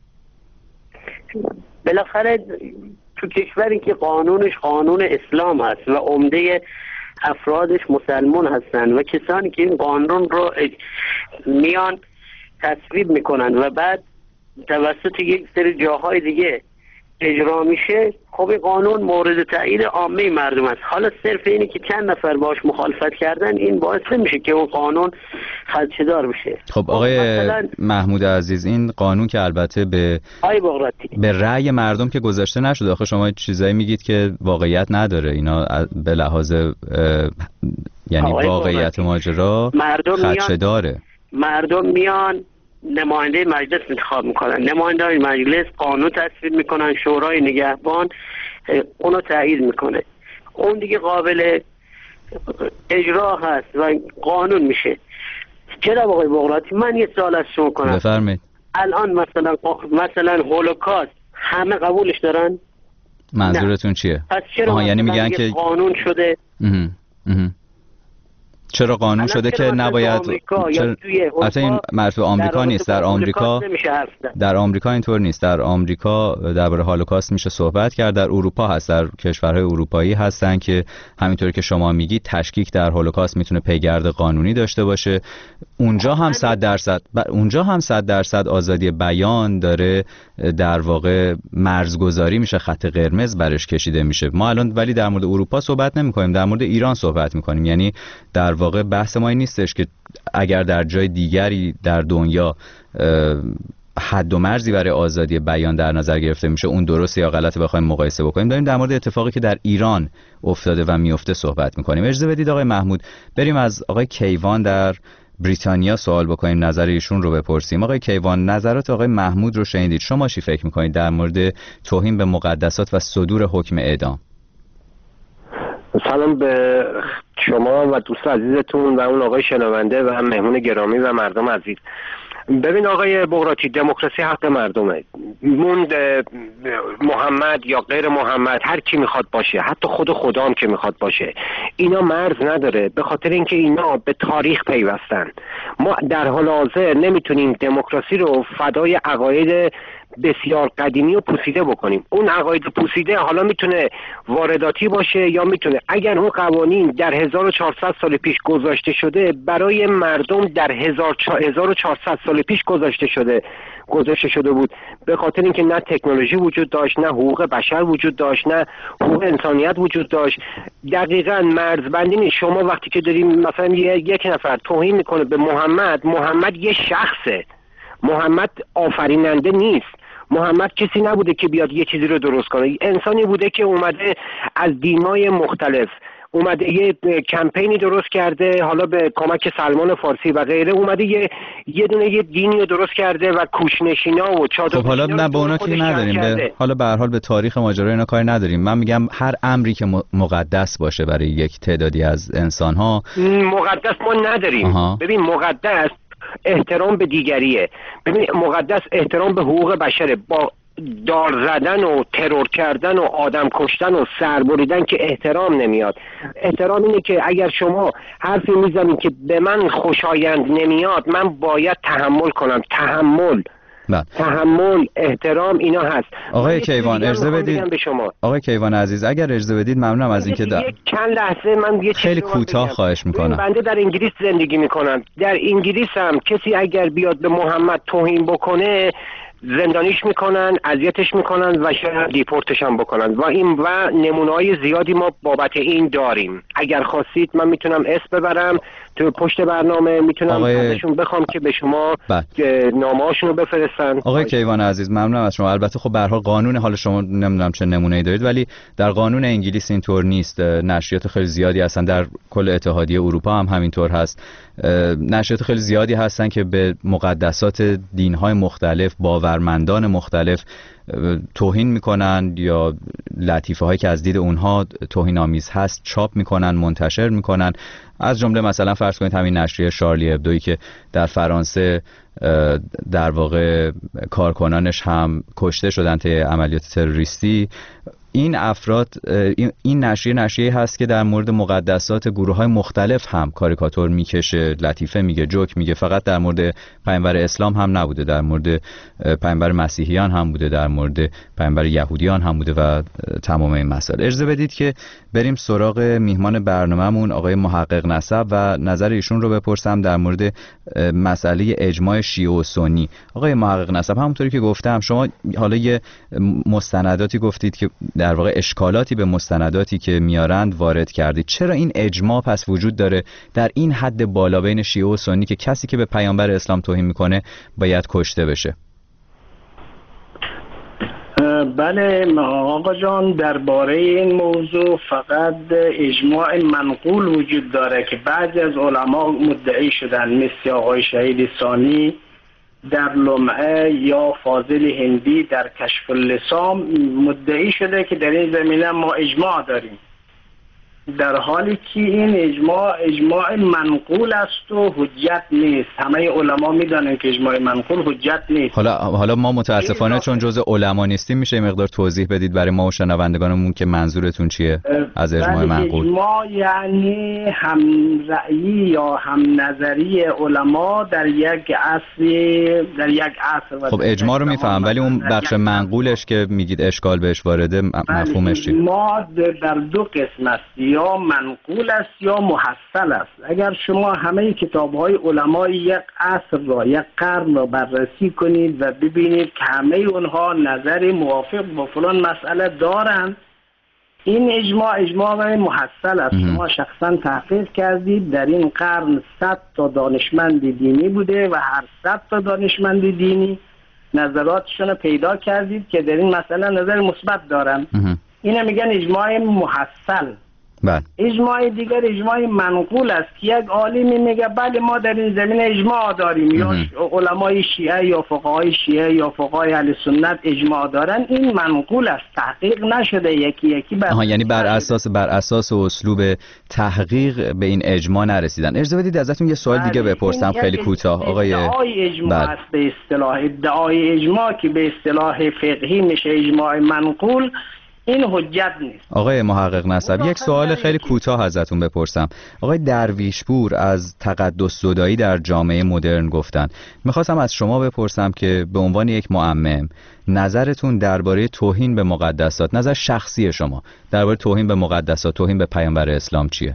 بالاخره تو کشوری که قانونش قانون اسلام هست و عمده افرادش مسلمان هستن و کسانی که این قانون رو میان تصویب میکنن و بعد توسط یک سری جاهای دیگه اجرا میشه، خب این قانون مورد تایید عامه مردم است. حالا صرف اینی که چند نفر باش مخالفت کردن این باعث نمیشه که اون قانون خدشه‌دار بشه. خب آقای محمود عزیز، این قانون که البته به رأی مردم که گذاشته نشده، آخه شما چیزایی میگید که واقعیت نداره، اینا به لحاظ یعنی واقعیت ماجرا خدشه‌داره. مردم میان نماینده مجلس انتخاب میکنن، نماینده مجلس قانون تصویب میکنن، شورای نگهبان اونو تایید میکنه، اون دیگه قابل اجرا هست و قانون میشه. جناب آقای بغراتی، من یه سوال از شما کنم. بفرمایید. الان مثلا هولوکاست همه قبولش دارن؟ منظورتون چیه؟ پس چرا یعنی میگن که قانون شده؟ چرا قانون شده که نباید؟ حتی این مرتبه آمریکا نیست. در آمریکا اینطور نیست. در آمریکا درباره هولوکاست میشه صحبت کرد. در اروپا هست، در کشورهای اروپایی هستن که همینطوری که شما میگید تشکیک در هولوکاست میتونه پیگرد قانونی داشته باشه. اونجا هم 100% آزادی بیان داره، در واقع مرزگذاری میشه، خط قرمز برش کشیده میشه. ما الان ولی در مورد اروپا صحبت نمی‌کنیم، در مورد ایران صحبت می‌کنیم. یعنی در واقع بحث ما این نیستش که اگر در جای دیگری در دنیا حد و مرزی برای آزادی بیان در نظر گرفته میشه اون درسته یا غلطه بخوایم مقایسه بکنیم. داریم در مورد اتفاقی که در ایران افتاده و میفته صحبت می‌کنیم. اجازه بدید آقای محمود بریم از آقای کیوان در بریتانیا سوال بکنیم، نظر ایشون رو بپرسیم. آقای کیوان، نظرات آقای محمود رو شنیدید، شما چی فکر می‌کنید در مورد توهین به مقدسات و صدور حکم اعدام؟ سلام به شما و دوست عزیزتون و اون آقای شنونده و مهمون گرامی و مردم عزیز. ببین آقای بغراتی، دموکراسی حق مردمه. محمد یا غیر محمد هر کی میخواد باشه، حتی خود خدا هم که میخواد باشه، اینا مرز نداره، به خاطر اینکه اینا به تاریخ پیوستن. ما در حال حاضر نمیتونیم دموکراسی رو فدای عقاید بسیار قدیمی و پوسیده بکنیم. اون عقاید پوسیده حالا میتونه وارداتی باشه یا میتونه، اگر اون قوانین در 1400 سال پیش گذاشته شده برای مردم در 1400 سال پیش گذاشته شده بود، به خاطر اینکه نه تکنولوژی وجود داشت، نه حقوق بشر وجود داشت، نه حقوق انسانیت وجود داشت. دقیقاً مرزبندی نیست. شما وقتی که داریم مثلا یک نفر توهین میکنه به محمد یه شخصه، محمد آفریننده نیست، محمد کسی نبوده که بیاد یه چیزی رو درست کنه، انسانی بوده که اومده از دین‌های مختلف اومده یه کمپینی درست کرده، حالا به کمک سلمان فارسی و غیره اومده یه دونه یه دینی رو درست کرده و کوشنشینا و چادر. خب حالا نه به اونا کاری نداریم، حالا به هر حال به تاریخ ماجرا اینا کاری نداریم. من میگم هر امری که مقدس باشه برای یک تعدادی از انسان‌ها مقدس ما نداریم. ببین مقدس احترام به دیگریه. ببین مقدس احترام به حقوق بشره. با دار زدن و ترور کردن و آدم کشتن و سر بریدن که احترام نمیاد. احترام اینه که اگر شما حرفی میزنید که به من خوشایند نمیاد، من باید تحمل کنم. تحمل، احترام، اینا هست. آقای کیوان اجازه بدید، آقای کیوان عزیز اگر اجازه بدید ممنونم از اینکه چند لحظه من یه خیلی کوتاه خواهش میکنم. بنده در انگلیس زندگی میکنم. در انگلیس هم کسی اگر بیاد به محمد توهین بکنه زندانیش میکنن، اذیتش میکنن و شاید دیپورتش هم بکنن و نمونه‌های زیادی ما بابت این داریم. اگر خواستید من میتونم اسم ببرم، تو پشت برنامه میتونم ازشون بخوام که به شما نامه‌هاشون رو بفرستن. آقای کیوان عزیز ممنونم از شما. البته خب به هر حال قانون، حال شما نمیدونم چه نمونه‌ای دارید، ولی در قانون انگلیس اینطور نیست. نشریات خیلی زیادی هستن، در کل اتحادیه اروپا هم همینطور هست. نشریات خیلی زیادی هستن که به مقدسات دین‌های مختلف، باورمندان مختلف توهین میکنن یا لطیفه هایی که از دید اونها توهین آمیز هست چاپ میکنن، منتشر میکنن. از جمله مثلا فرض کنید همین نشریه شارلی ابدویی که در فرانسه در واقع کارکنانش هم کشته شدن طی عملیات تروریستی. این افراد، این نشریه هست که در مورد مقدسات گروه‌های مختلف هم کاریکاتور میکشه، لطیفه میگه، جوک میگه. فقط در مورد پیامبر اسلام هم نبوده، در مورد پیامبر مسیحیان هم بوده، در مورد پیامبر یهودیان هم بوده و تمام این مسائل. اجازه بدید که بریم سراغ میهمان برنامه‌مون آقای محقق نسب و نظر ایشون رو بپرسم در مورد مسئله اجماع شیعه و سنی. آقای محقق نسب، همونطوری که گفتم شما حالا یه مستنداتی گفتید که در واقع اشکالاتی به مستنداتی که میارند وارد کردید. چرا این اجماع پس وجود داره در این حد بالا بین شیعه و سنی که کسی که به پیامبر اسلام توهین میکنه باید کشته بشه؟ بله آقا جان، درباره این موضوع فقط اجماع منقول وجود داره که بعضی از علما مدعی شدن، مثل آقای شهید ثانی در لمعه یا فاضل هندی در کشف اللسان مدعی شده که در این زمینه ما اجماع داریم، در حالی که این اجماع منقول است و حجت نیست. همه علما میدونن که اجماع منقول حجت نیست. حالا ما متاسفانه چون جزء علما نیستیم میشه مقدار توضیح بدید برای ما و شنوندگانمون که منظورتون چیه از اجماع منقول؟ اجماع یعنی هم رأیی یا هم نظری علما در یک عصر. خب اجماع رو میفهم، ولی اون بخش منقولش که میگید اشکال بهش وارده مفهومش چیه؟ اجماع در دو قسم است، یا منقول است یا محصل است. اگر شما همه کتاب‌های علمای یک عصر را، یک قرن را بررسی کنید و ببینید که همه اونها نظر موافق با فلان مسئله دارند، این اجماع محصل است. شما شخصا تحقیق کردید در این قرن 100 تا دانشمند دینی بوده و هر 100 تا دانشمند دینی نظراتشون رو پیدا کردید که در این مسئله نظر مثبت دارن. اینو میگن اجماع محصل. اجماع دیگر اجماع منقول است که یک عالمی میگه بله ما در این زمینه اجماع داریم، یا علمای شیعه یا فقهای شیعه یا فقهای اهل سنت اجماع دارن. این منقول است، تحقیق نشده یکی یعنی بر اساس اسلوب تحقیق به این اجماع نرسیدن. اجازه بدید ازتون یه سوال دیگه بپرسم خیلی کوتاه. آقای ادعای اجماع است، به اصطلاح ادعای اجماع که به اصطلاح فقهی میشه اجماع منقول، این حجت نیست. آقای محقق نسب، یک سوال خیلی کوتاه ازتون بپرسم. آقای درویشپور از تقدس زدایی در جامعه مدرن گفتن. میخواستم از شما بپرسم که به عنوان یک معمم نظرتون درباره توهین به مقدسات، نظر شخصی شما درباره توهین به مقدسات، توهین به پیامبر اسلام چیه؟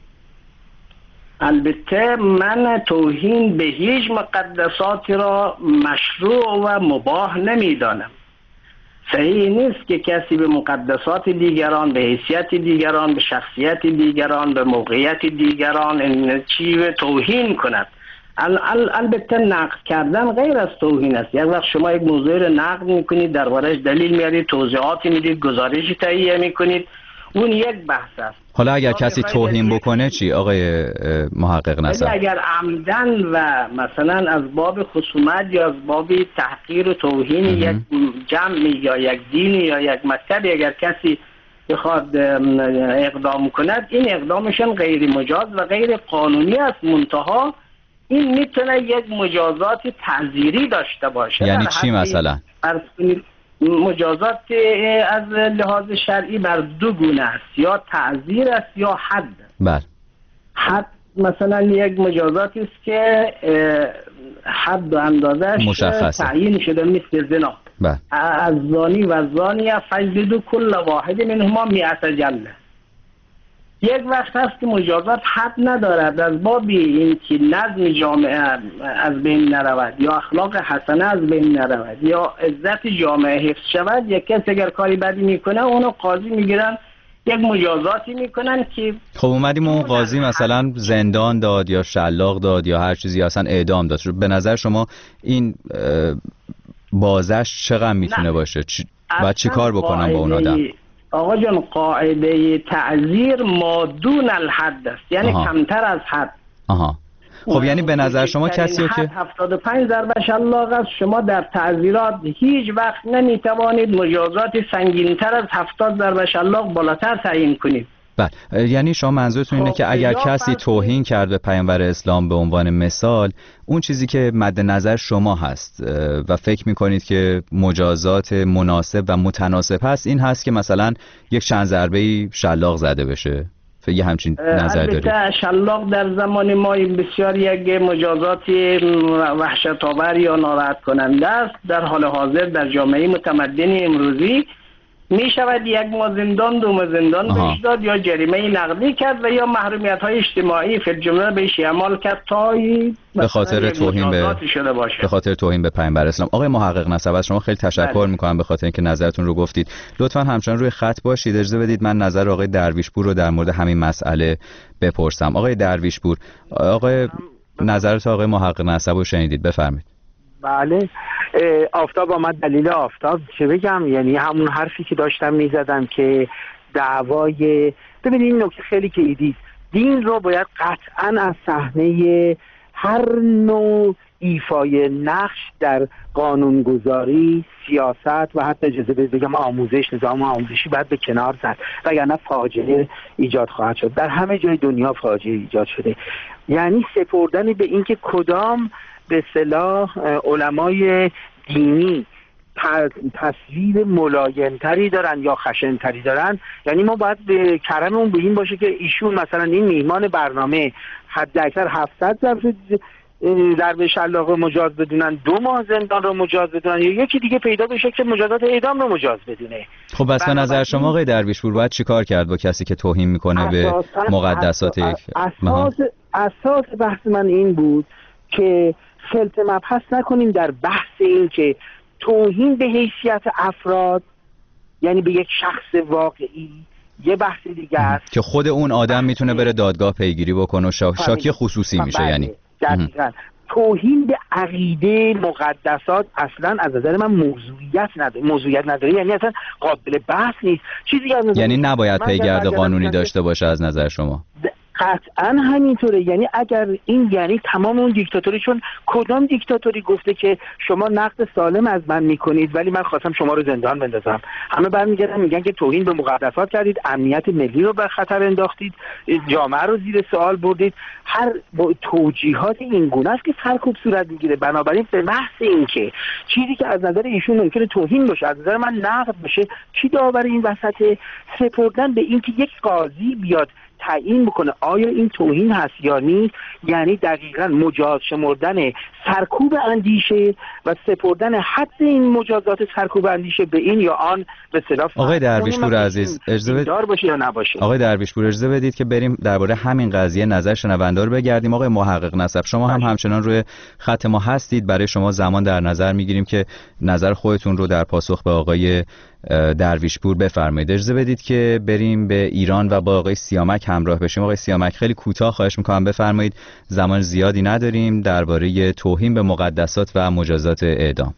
البته من توهین به هیچ مقدساتی را مشروع و مباح نمیدانم. صحیح نیست که کسی به مقدسات دیگران، به حیثیت دیگران، به شخصیت دیگران، به موقعیت دیگران این چیز توهین کند. البته نقد کردن غیر از توهین است. یک وقت شما یک موضوع را نقد میکنید، درباره‌اش دلیل میارید، توضیحاتی میدید، گزارشی تهیه میکنید، اون یک بحث است. حالا اگر کسی توهین بکنه چی آقای محقق نسب؟ اگر عمدن و مثلا از باب خصومت یا از باب تحقیر و توهین یک جمعی یا یک دینی یا یک مکتبی اگر کسی بخواد اقدام کند، این اقدامشون غیر مجاز و غیر قانونی است. منتها این میتونه یک مجازات تعزیری داشته باشه. یعنی چی مثلا؟ مجازات از لحاظ شرعی بر دو گونه است، یا تعزیر است یا حد. بله. حد مثلا یک مجازاتی است که حد و اندازش تعیین شده، مثل زنا. بله. از زانی و زانیه فجلدوا کل واحد منهما 100 جلده. یک وقت هست که مجازات حد ندارد، از باب این که نظم جامعه از بین نرود یا اخلاق حسنه از بین نرود یا عزت جامعه حفظ شود، یک کس اگر کاری بدی میکنه اونو قاضی میگیرن یک مجازاتی میکنن که خب اومدیم اون قاضی مثلا زندان داد یا شلاق داد یا هر چیزی، اصلا اعدام داد. به نظر شما این بازش چقدر میتونه باشه؟ باید چی کار بکنم با اون آدم؟ آقا جان قاعده تعزیر ما دون الحد است، یعنی کمتر از حد. خب یعنی به نظر شما کسی که 75 ضربه شلاق است، شما در تعزیرات هیچ وقت نمیتوانید مجازات سنگینتر از 70 ضربه شلاق بالاتر تعیین کنید. بله، یعنی شما منظورتون اینه که اگر کسی توهین کرد به پیامبر اسلام به عنوان مثال، اون چیزی که مد نظر شما هست و فکر میکنید که مجازات مناسب و متناسب هست، این هست که مثلا یک چند ضربه‌ای شلاق زده بشه؟ یه همچین نظر دارید؟ البته شلاق در زمان ما بسیار یک مجازات وحشت‌آور یا ناراحت کننده است. در حال حاضر در جامعه متمدن امروزی می شود 1 ماه زندان 2 ماه زندان بهش داد، یا جریمه نقدی کرد و یا محرومیت های اجتماعی فی الجمله بهش اعمال کرد تا به خاطر توهین به پیامبر اسلام. آقای محقق نسب، از شما خیلی تشکر میکنم به خاطر اینکه نظرتون رو گفتید. لطفاً همچنان روی خط باشید. اجازه بدید من نظر آقای درویشپور رو در مورد همین مسئله بپرسم. آقای درویشپور، نظرت آقای محقق نسب رو شنیدید، بفرمایید. بله، آفتاب آمد دلیل آفتاب. چه بگم، یعنی همون حرفی که داشتم میزدم که دعوای، ببینید این نکته خیلی کلیدی، دین رو باید قطعا از صحنه هر نوع ایفای نقش در قانونگذاری، سیاست و حتی اجازه بگم آموزش، نظام آموزشی باید به کنار زد، وگرنه فاجعه ایجاد خواهد شد. در همه جای دنیا فاجعه ایجاد شده. یعنی سپردن به اینکه کدام به اصطلاح علمای دینی تصویر ملایمتری دارن یا خشنتری دارن، یعنی ما باید به کرممون به این باشه که ایشون مثلا این میهمان برنامه حداکثر 700 ضربه شلاق مجاز بدونن، 2 ماه زندان رو مجاز بدونن، یا یکی دیگه پیدا بشه که مجازات اعدام رو مجاز بدونه. خب بس به نظر شما آقای درویشپور باید چی کار کرد با کسی که توهین میکنه به مقدسات یک اساس بحث من این بود که خلط مبحث نکنیم در بحث این که توهین به حیثیت افراد، یعنی به یک شخص واقعی، یه بحث دیگه است که خود اون آدم میتونه بره دادگاه پیگیری بکنه و شاکی خصوصی میشه. یعنی دقیقاً توهین به عقیده مقدسات اصلا از نظر من موضوعیت نداره، یعنی اصلا قابل بحث نیست. چیزی یعنی نباید پیگرد قانونی داشته باشه از نظر شما؟ قطعا همینطوره. یعنی اگر این، یعنی تمام اون دیکتاتوری، چون کدام دیکتاتوری گفته که شما نقد سالم از من میکنید ولی من خواستم شما رو زندان بندازم؟ همه برمیگردن میگن که توهین به مقدسات کردید، امنیت ملی رو به خطر انداختید، جامعه رو زیر سوال بردید. هر توجیهات این گونه است که سرکوب صورت میگیره. بنابراین به محض این که چیزی که از نظر ایشون ممکنه توهین باشه از نظر من نقد بشه، کی داور این وسط؟ سپردن به این که یک قاضی بیاد تعیین بکنه آیا این توهین هست یا نیست، یعنی دقیقاً مجاز شمردن سرکوب اندیشه و سپردن حد این مجازات سرکوب اندیشه به این یا آن به اصطلاح. آقای درویشپور عزیز، اجازه بدید باشه یا نباشه. آقای درویشپور اجازه بدید که بریم درباره همین قضیه نظر شنونده رو بگردیم. آقای محقق نسب، شما هم همچنان روی خط ما هستید، برای شما زمان در نظر میگیریم که نظر خودتون رو در پاسخ به آقای درویشپور بفرمایید. اجازه بدید که بریم به ایران و با آقای سیامک همراه بشیم. آقای سیامک خیلی کوتاه خواهش میکنم بفرمایید، زمان زیادی نداریم، درباره توهین به مقدسات و مجازات اعدام.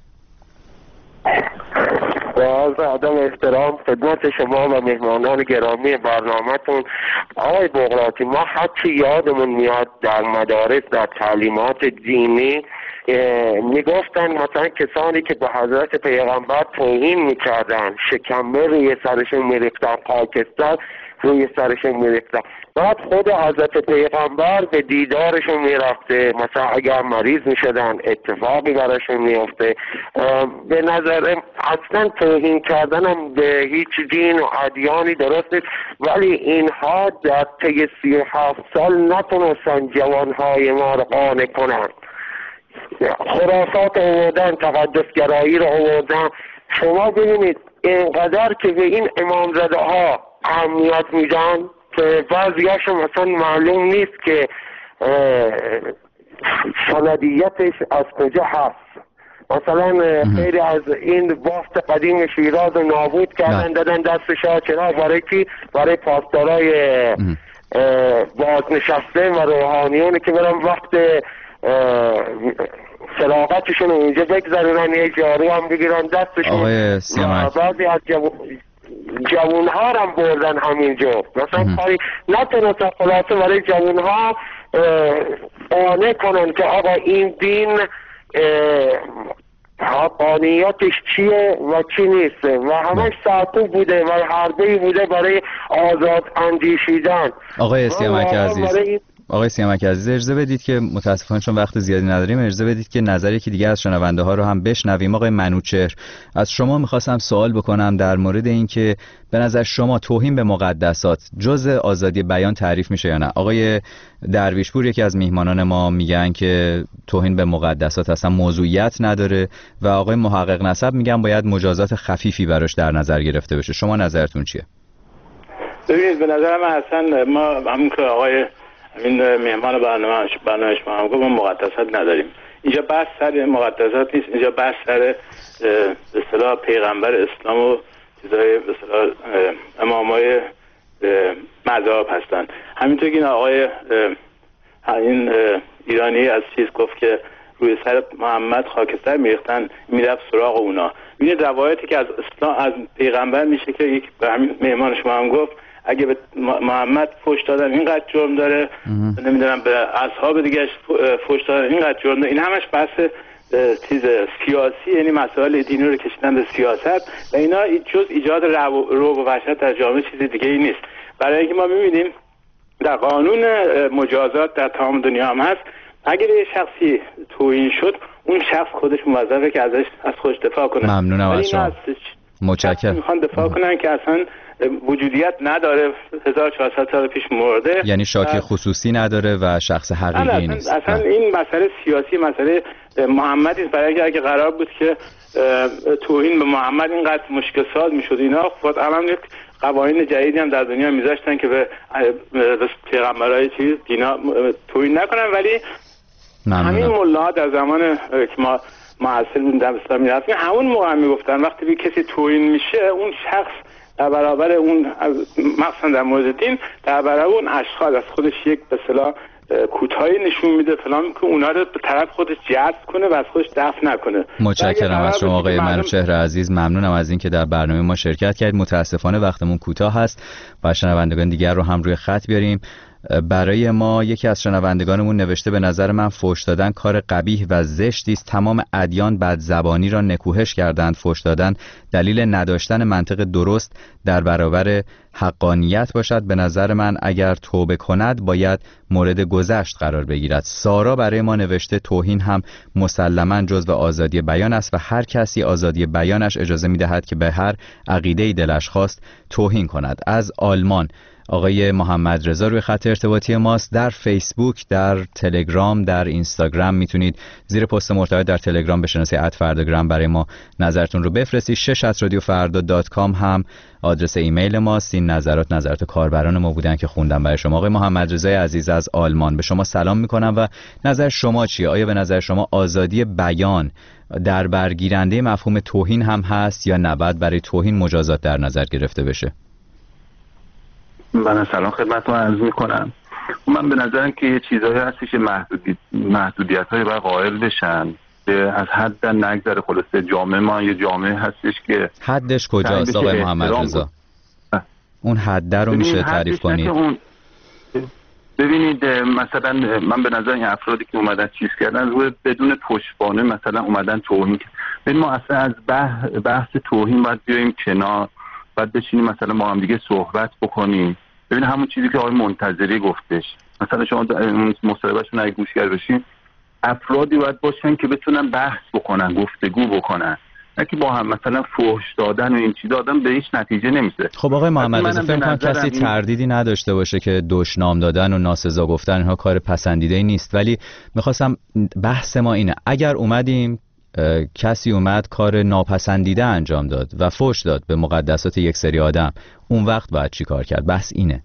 با عرض ادب احترام خدمت شما و مهمانان گرامی برنامه‌تون. آقای بغراتی، ما حتی یادمون میاد در مدارس در تعلیمات دینی میگفتن مثلا کسانی که به حضرت پیغمبر توهین میکردن شکمه روی سرشون میریختن، پاکستان روی سرشون میریختن. بعد خود حضرت پیغمبر به دیدارشون میرفته، مثلا اگر مریض میشدن اتفاقی براشون میفته. به نظر اصلا توهین کردنم به هیچ دین و ادیانی درست نیست، ولی اینها در طی 37 سال نتونستن جوانهای ما رو قانع کنن. خرافات آوردن، تقدسگرایی رو آوردن. شما ببینید اینقدر که به این امامزاده ها اهمیت میدن که بعضیاشون مثلا معلوم نیست که سندیتش از کجا هست. مثلا خیلی از این بافت قدیم شیراز رو نابود کردن دادن دست شاه چراغ برای پاسدارای بازنشسته و روحانیون که برن وقت صداقتشون رو اینجا بگذارونن، یه جاری هم بگیرن دستشون. آقای سیامک، بعضی از جوانها هم بردن همینجا، مثلا کاری نتونستن خلاصه برای جوانها قانع کنن که آقا این دین حقانیتش چیه و چی نیست و همش ساعتو بوده و حربه‌ای بوده برای آزاد اندیشیدن. آقای سیامک عزیز اجازه بدید که متاسفانه چون وقت زیادی نداریم اجازه بدید که نظر یکی دیگه از شنونده ها رو هم بشنویم. آقای منوچهر، از شما میخواستم سوال بکنم در مورد این که به نظر شما توهین به مقدسات جزء آزادی بیان تعریف میشه یا نه؟ آقای درویشپور یکی از میهمانان ما میگن که توهین به مقدسات اصلا موضوعیت نداره و آقای محقق نسب میگن باید مجازات خفیفی براش در نظر گرفته بشه. شما نظرتون چیه؟ ببینید به نظر من اصلا ما همون که آقای این مهمان برنامه‌اش ما هم گفت مقدسات نداریم. اینجا بحث سر مقدسات نیست، اینجا بحث سر به اصطلاح پیغمبر اسلام و چیزای به اصطلاح امامای مذهب هستن. همینطور که این آقای این ایرانی از چیز گفت که روی سر محمد خاکستر میریختن، میرفت سراغ اونا. این روایتی که از اسلام از پیغمبر میشه که یک همین مهمان شما هم گفت اگه به محمد فحش دادن اینقدر جرم داره، نمیدونم به اصحاب دیگه فحش دادن اینقدر جرم داره. این همش بحث چیز سیاسی، یعنی مسائل دینی رو کشیدن به سیاست و اینا جز ایجاد رعب و وحشت در جامعه چیز دیگه ای نیست. برای اینکه ما می‌بینیم در قانون مجازات در تمام دنیا هم هست، اگر یه شخصی توهین شد اون شخص خودش موظفه که ازش از خودش دفاع کنه. ممنونم از شما. متشکرم. میخوان دفاع کنن که اصلا وجودیت نداره، 1400 سال پیش مرده، یعنی شاکی خصوصی نداره و شخص حقیقی نیست. اصلا این مسئله سیاسی، مسئله محمدی است. برای اگه قرار بود که توهین به محمد اینقدر مشکل ساز میشد، اینا خود الان یک قوانین جدیدی هم در دنیا میذاشتن که به پیغمبرای چیز دینا توهین نکنن. ولی همین ملاها در زمان که ما معاصر بودیم در اسلام میرفتیم همون موقع میگفتن وقتی به کسی توهین میشه اون شخص در برابر اون مثلا در مورد دین در برابر اون اشخاص از خودش یک به اصطلاح کوتاهی نشون میده فلان که اونا رو به طرف خودش جذب کنه و از خودش دفع نکنه. متشکرم از شما آقای منوچهر عزیز، ممنونم از اینکه در برنامه ما شرکت کردید. متاسفانه وقتمون کوتاه هست و شنوندگان دیگر رو هم روی خط بیاریم. برای ما یکی از شنوندگانمون نوشته به نظر من فحش دادن کار قبیح و زشتی است. تمام ادیان بدزبانی را نکوهش کردند. فحش دادن دلیل نداشتن منطق درست در برابر حقانیت باشد. به نظر من اگر توبه کند باید مورد گذشت قرار بگیرد. سارا برای ما نوشته توهین هم مسلماً جزو آزادی بیان است و هر کسی آزادی بیانش اجازه می‌دهد که به هر عقیده‌ای دلش خواست توهین کند. از آلمان آقای محمد رضا روی خط ارتباطی ماست. در فیسبوک، در تلگرام، در اینستاگرام میتونید زیر پست مرتبط در تلگرام به شناسه @فرداگرام برای ما نظرتون رو بفرستید. 6@radiofarda.com هم آدرس ایمیل ماست. این نظرات کاربران ما بودن که خوندم برای شما. آقای محمد رضای عزیز از آلمان به شما سلام میکنم و نظر شما چیه؟ آیا به نظر شما آزادی بیان در برگیرنده مفهوم توهین هم هست یا نه باید برای توهین مجازات در نظر گرفته بشه؟ من سلام خدمتتون عرض میکنم. من به نظرم که یه چیزایی هستش محدودیت‌های باید قائل بشن، از حد در نگذره. خلاصه جامعه ما یه جامعه هستش که حدش کجاست آقای محمد رضا؟ اون حد رو میشه تعریف کنید؟ ببینید مثلا من به نظر این افرادی که اومدن چیز کردن روی بدون پشتوانه مثلا اومدن توهین. ببین ما اصلا از بحث توهین باید بیایم کنار، باید بشینیم مثلا ما هم دیگه صحبت بکنیم. ببین همون چیزی که آقای منتظری گفتش، مثلا شما مصاحبهشون اگه گوش کرده باشین، افرادی باید باشن که بتونن بحث بکنن، گفتگو بکنن، نه که با هم مثلا فحش دادن و این چیزا آدم به هیچ نتیجه نمیرسه. خب آقای محمد رضا فکر کنم کسی تردیدی نداشته باشه که دشنام دادن و ناسزا گفتن اینها کار پسندیده نیست، ولی میخواستم بحث ما اینه اگر اومدیم کسی اومد کار ناپسندیده انجام داد و فحش داد به مقدسات یک سری آدم، اون وقت باید چی کار کرد؟ بحث اینه.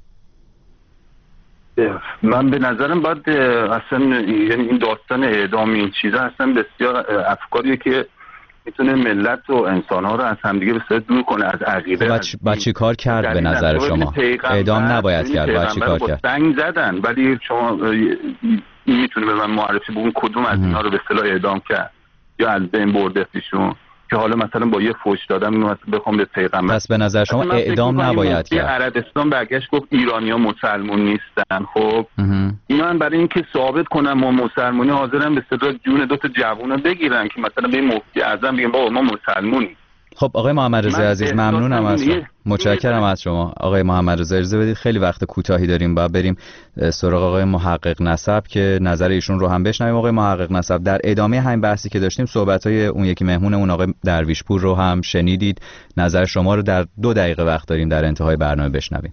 من به نظرم باید اصلا یعنی این داستان اعدام این چیزا اصلا بسیار افکاریه که میتونه ملت و انسان‌ها رو از همدیگه به صورت دور کنه، از عقیده. بعد چی کار کرد به نظر شما؟ اعدام نباید کرد، بعد چی کار کرد؟ سنگ زدن، ولی شما میتونه به من معرفی بگون کدوم از اینا رو به اصطلاح اعدام کرد یا از بین برده ایشون که حالا مثلا با یه فوش دادن اینو بخوام به پیغمبر. پس به نظر شما اعدام نباید کرد؟ عربستان برگشت گفت ایرانی‌ها مسلمون نیستن. خب اینا هم برای اینکه ثابت کنن ما مسلمونی حاضرن به اصطلاح جون دو تا جوونا بگیرن که مثلا به مفتی اعظم بگن بابا ما مسلمونیم. خب آقای محمد رضا عزیز ممنونم از شما، متشکرم از شما آقای محمد رضا. اجازه بدید خیلی وقت کوتاهی داریم، باید بریم سراغ آقای محقق نسب که نظر ایشون رو هم بشنویم. آقای محقق نسب، در ادامه همین بحثی که داشتیم صحبت‌های اون یکی مهمونمون آقای درویشپور رو هم شنیدید، نظر شما رو در 2 دقیقه وقت داریم در انتهای برنامه بشنویم.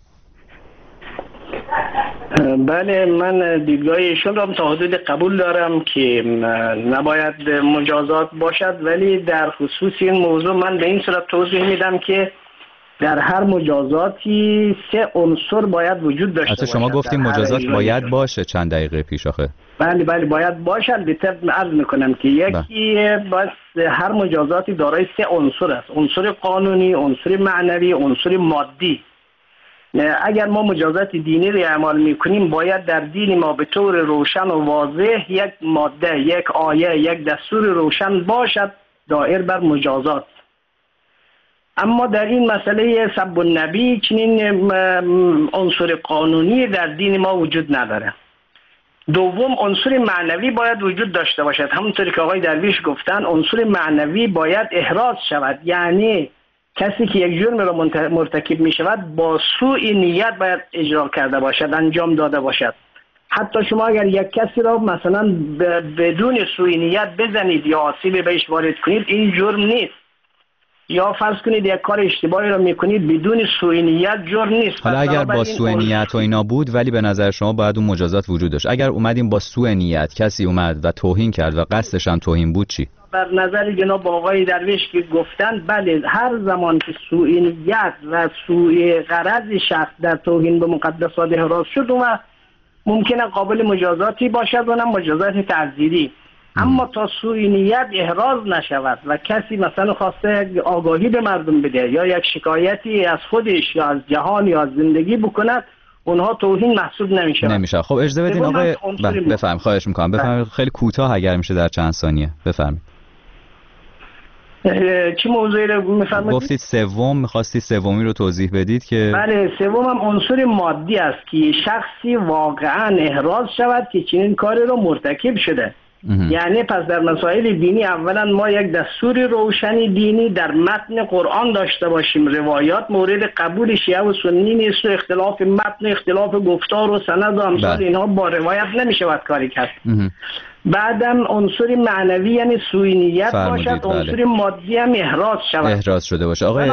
بله، من دیدگاه ایشون را تا حدود قبول دارم که نباید مجازات باشد، ولی در خصوص این موضوع من به این صورت توضیح میدم که در هر مجازاتی 3 عنصر باید وجود داشته باشد. شما گفتیم مجازات باید باشه چند دقیقه پیش آخه. بله باید باشد. به طب عرض میکنم که یکی بس هر مجازاتی دارای 3 عنصر است: عنصر قانونی، عنصر معنوی، عنصر مادی. اگر ما مجازات دینی رو اعمال میکنیم باید در دین ما به طور روشن و واضح یک ماده، یک آیه، یک دستور روشن باشد دایر بر مجازات. اما در این مسئله سب النبی چنین عنصر قانونی در دین ما وجود نداره. دوم، عنصر معنوی باید وجود داشته باشد. همونطوری که آقای درویش گفتن، عنصر معنوی باید احراز شود، یعنی کسی که یک جرم را مرتکب می شود با سوء نیت باید اجرا کرده باشد، انجام داده باشد. حتی شما اگر یک کسی را مثلا بدون سوء نیت بزنید یا آسیب بهش وارد کنید، این جرم نیست. یا فرض کنید یک کار اشتباهی را میکنید بدون سوء نیت، جرم نیست. حالا اگر با سوء نیت و اینا بود، ولی به نظر شما باید اون مجازات وجود داشت. اگر اومدیم با سوء نیت، کسی اومد و توهین کرد و قصدش هم توهین بود، چی؟ بر نظر جناب آقای درویش که گفتن، بله، هر زمان که سوء نیت و سوء غرض شخص در توهین به مقدسات احراز شد، و ممکنه قابل مجازاتی باشد و نه مجازات تعزیری. اما تا سوء نیت احراز نشود و کسی مثلا خواسته آگاهی به مردم بده یا یک شکایتی از خودش یا از جهان یا از زندگی بکند، اونها توهین محسوب نمیشه. خب اجازه بدین آقای بفرمایید، خواهش میکنم بفرمایید، خیلی کوتاه اگر میشه در چند ثانیه بفرمایید. چه موضوعی رو میفرمایید؟ گفتید سوم، می‌خواستید سومی رو توضیح بدید که بله، سوم هم عنصر مادی است که شخصی واقعا احراز شود که چنین کاری رو مرتکب شده. یعنی پس در مسائل دینی اولا ما یک دستور روشنی دینی در متن قرآن داشته باشیم. روایات مورد قبول شیعه و سنی نیست و اختلاف متن، اختلاف گفتار و سند و امثال اینها با روایت نمیشود کاری کرد. بعدم عنصر معنوی یعنی سوء نیت باشد، عنصر مادی هم احراز شده باشه. آقای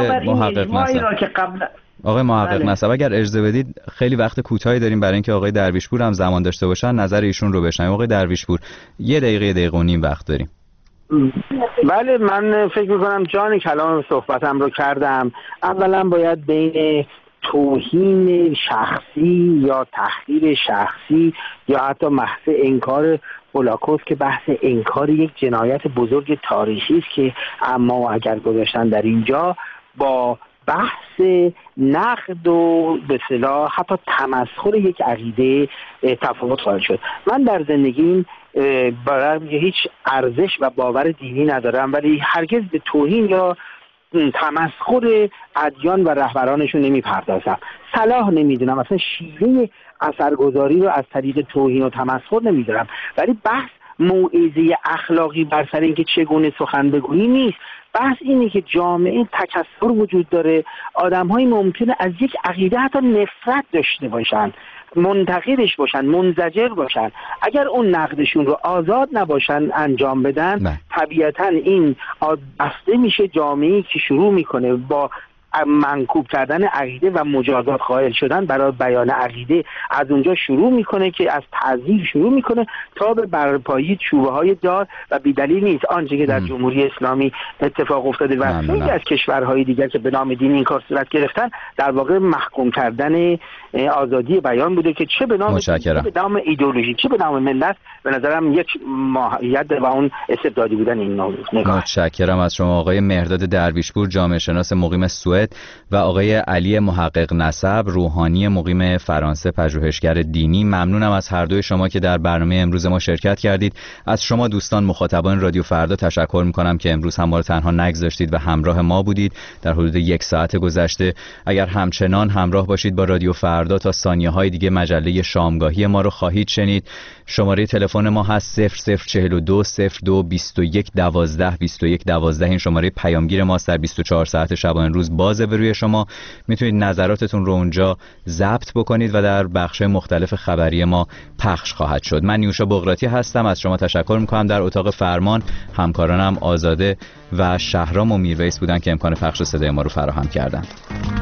محقق نسب اگر اجازه بدید خیلی وقت کوتاهی داریم برای اینکه آقای درویشپور هم زمان داشته باشن، نظر ایشون رو بشنویم. آقای درویشپور 1 دقیقه و نیم وقت داریم. بله، من فکر میکنم جان کلام صحبتم رو کردم. اولا باید بین توهین شخصی یا تحقیر شخصی یا حتی محض انکار هولوکاست که بحث انکار یک جنایت بزرگ تاریخی است که اما اگر گذاشتن در اینجا با بحث نقد و به اصطلاح حتی تمسخر یک عقیده تفاوت خواهد شد. من در زندگیم برای هیچ ارزش و باور دینی ندارم، ولی هرگز به توهین یا تمسخر ادیان و رهبرانشون نمیپردازم. صلاح نمیدونم، اصلا شیوه اثرگذاری رو از طریق توهین و تمسخر نمیدونم، ولی بحث موعظه اخلاقی بر سر اینکه چگونه سخن بگویی نیست. بحث اینه که جامعه تکثر وجود داره، آدم‌های ممکنه از یک عقیده حتی نفرت داشته باشن، منتقدش باشن، منزجر باشن. اگر اون نقدشون رو آزاد نباشن انجام بدن، طبیعتاً این بسته میشه جامعه‌ای که شروع میکنه با منکوب کردن عقیده و مجازات قائل شدن برای بیان عقیده از اونجا شروع میکنه که از تعذیر شروع میکنه تا به برپایی چوبه های دار و بی‌دلیل نیست. آنچه که در جمهوری اسلامی اتفاق افتاده و خیلی از کشورهای دیگر که به نام دین این کار صورت گرفتن در واقع محکوم کردن آزادی بیان بوده که چه به نام چه به نام ایدئولوژی چه به نام ملت به نظرم یک ماهیت و اون استبدادی بودن این نگاه. متشکرم از شما آقای مهرداد درویشپور، جامعه شناس مقیم سوئد، و آقای علی محقق نسب، روحانی مقیم فرانسه، پژوهشگر دینی. ممنونم از هر دوی شما که در برنامه امروز ما شرکت کردید. از شما دوستان مخاطبان رادیو فردا تشکر می‌کنم که امروز هم ما رو تنها نگذاشتید و همراه ما بودید در حدود 1 ساعت گذشته. اگر همچنان همراه باشید با رادیو فردا تا ثانیه‌های دیگه مجله شامگاهی ما رو خواهید شنید. شماره تلفن ما هست 0042 02 21 12 21 12. این شماره پیامگیر ماست، در 24 ساعت شبانه روز بازه به روی شما. میتونید نظراتتون رو اونجا ضبط بکنید و در بخش مختلف خبری ما پخش خواهد شد. من نیوشا بغراتی هستم، از شما تشکر میکنم. در اتاق فرمان همکارانم آزاده و شهرام و میرویس بودن که امکان پخش صدای ما رو فراهم کردند.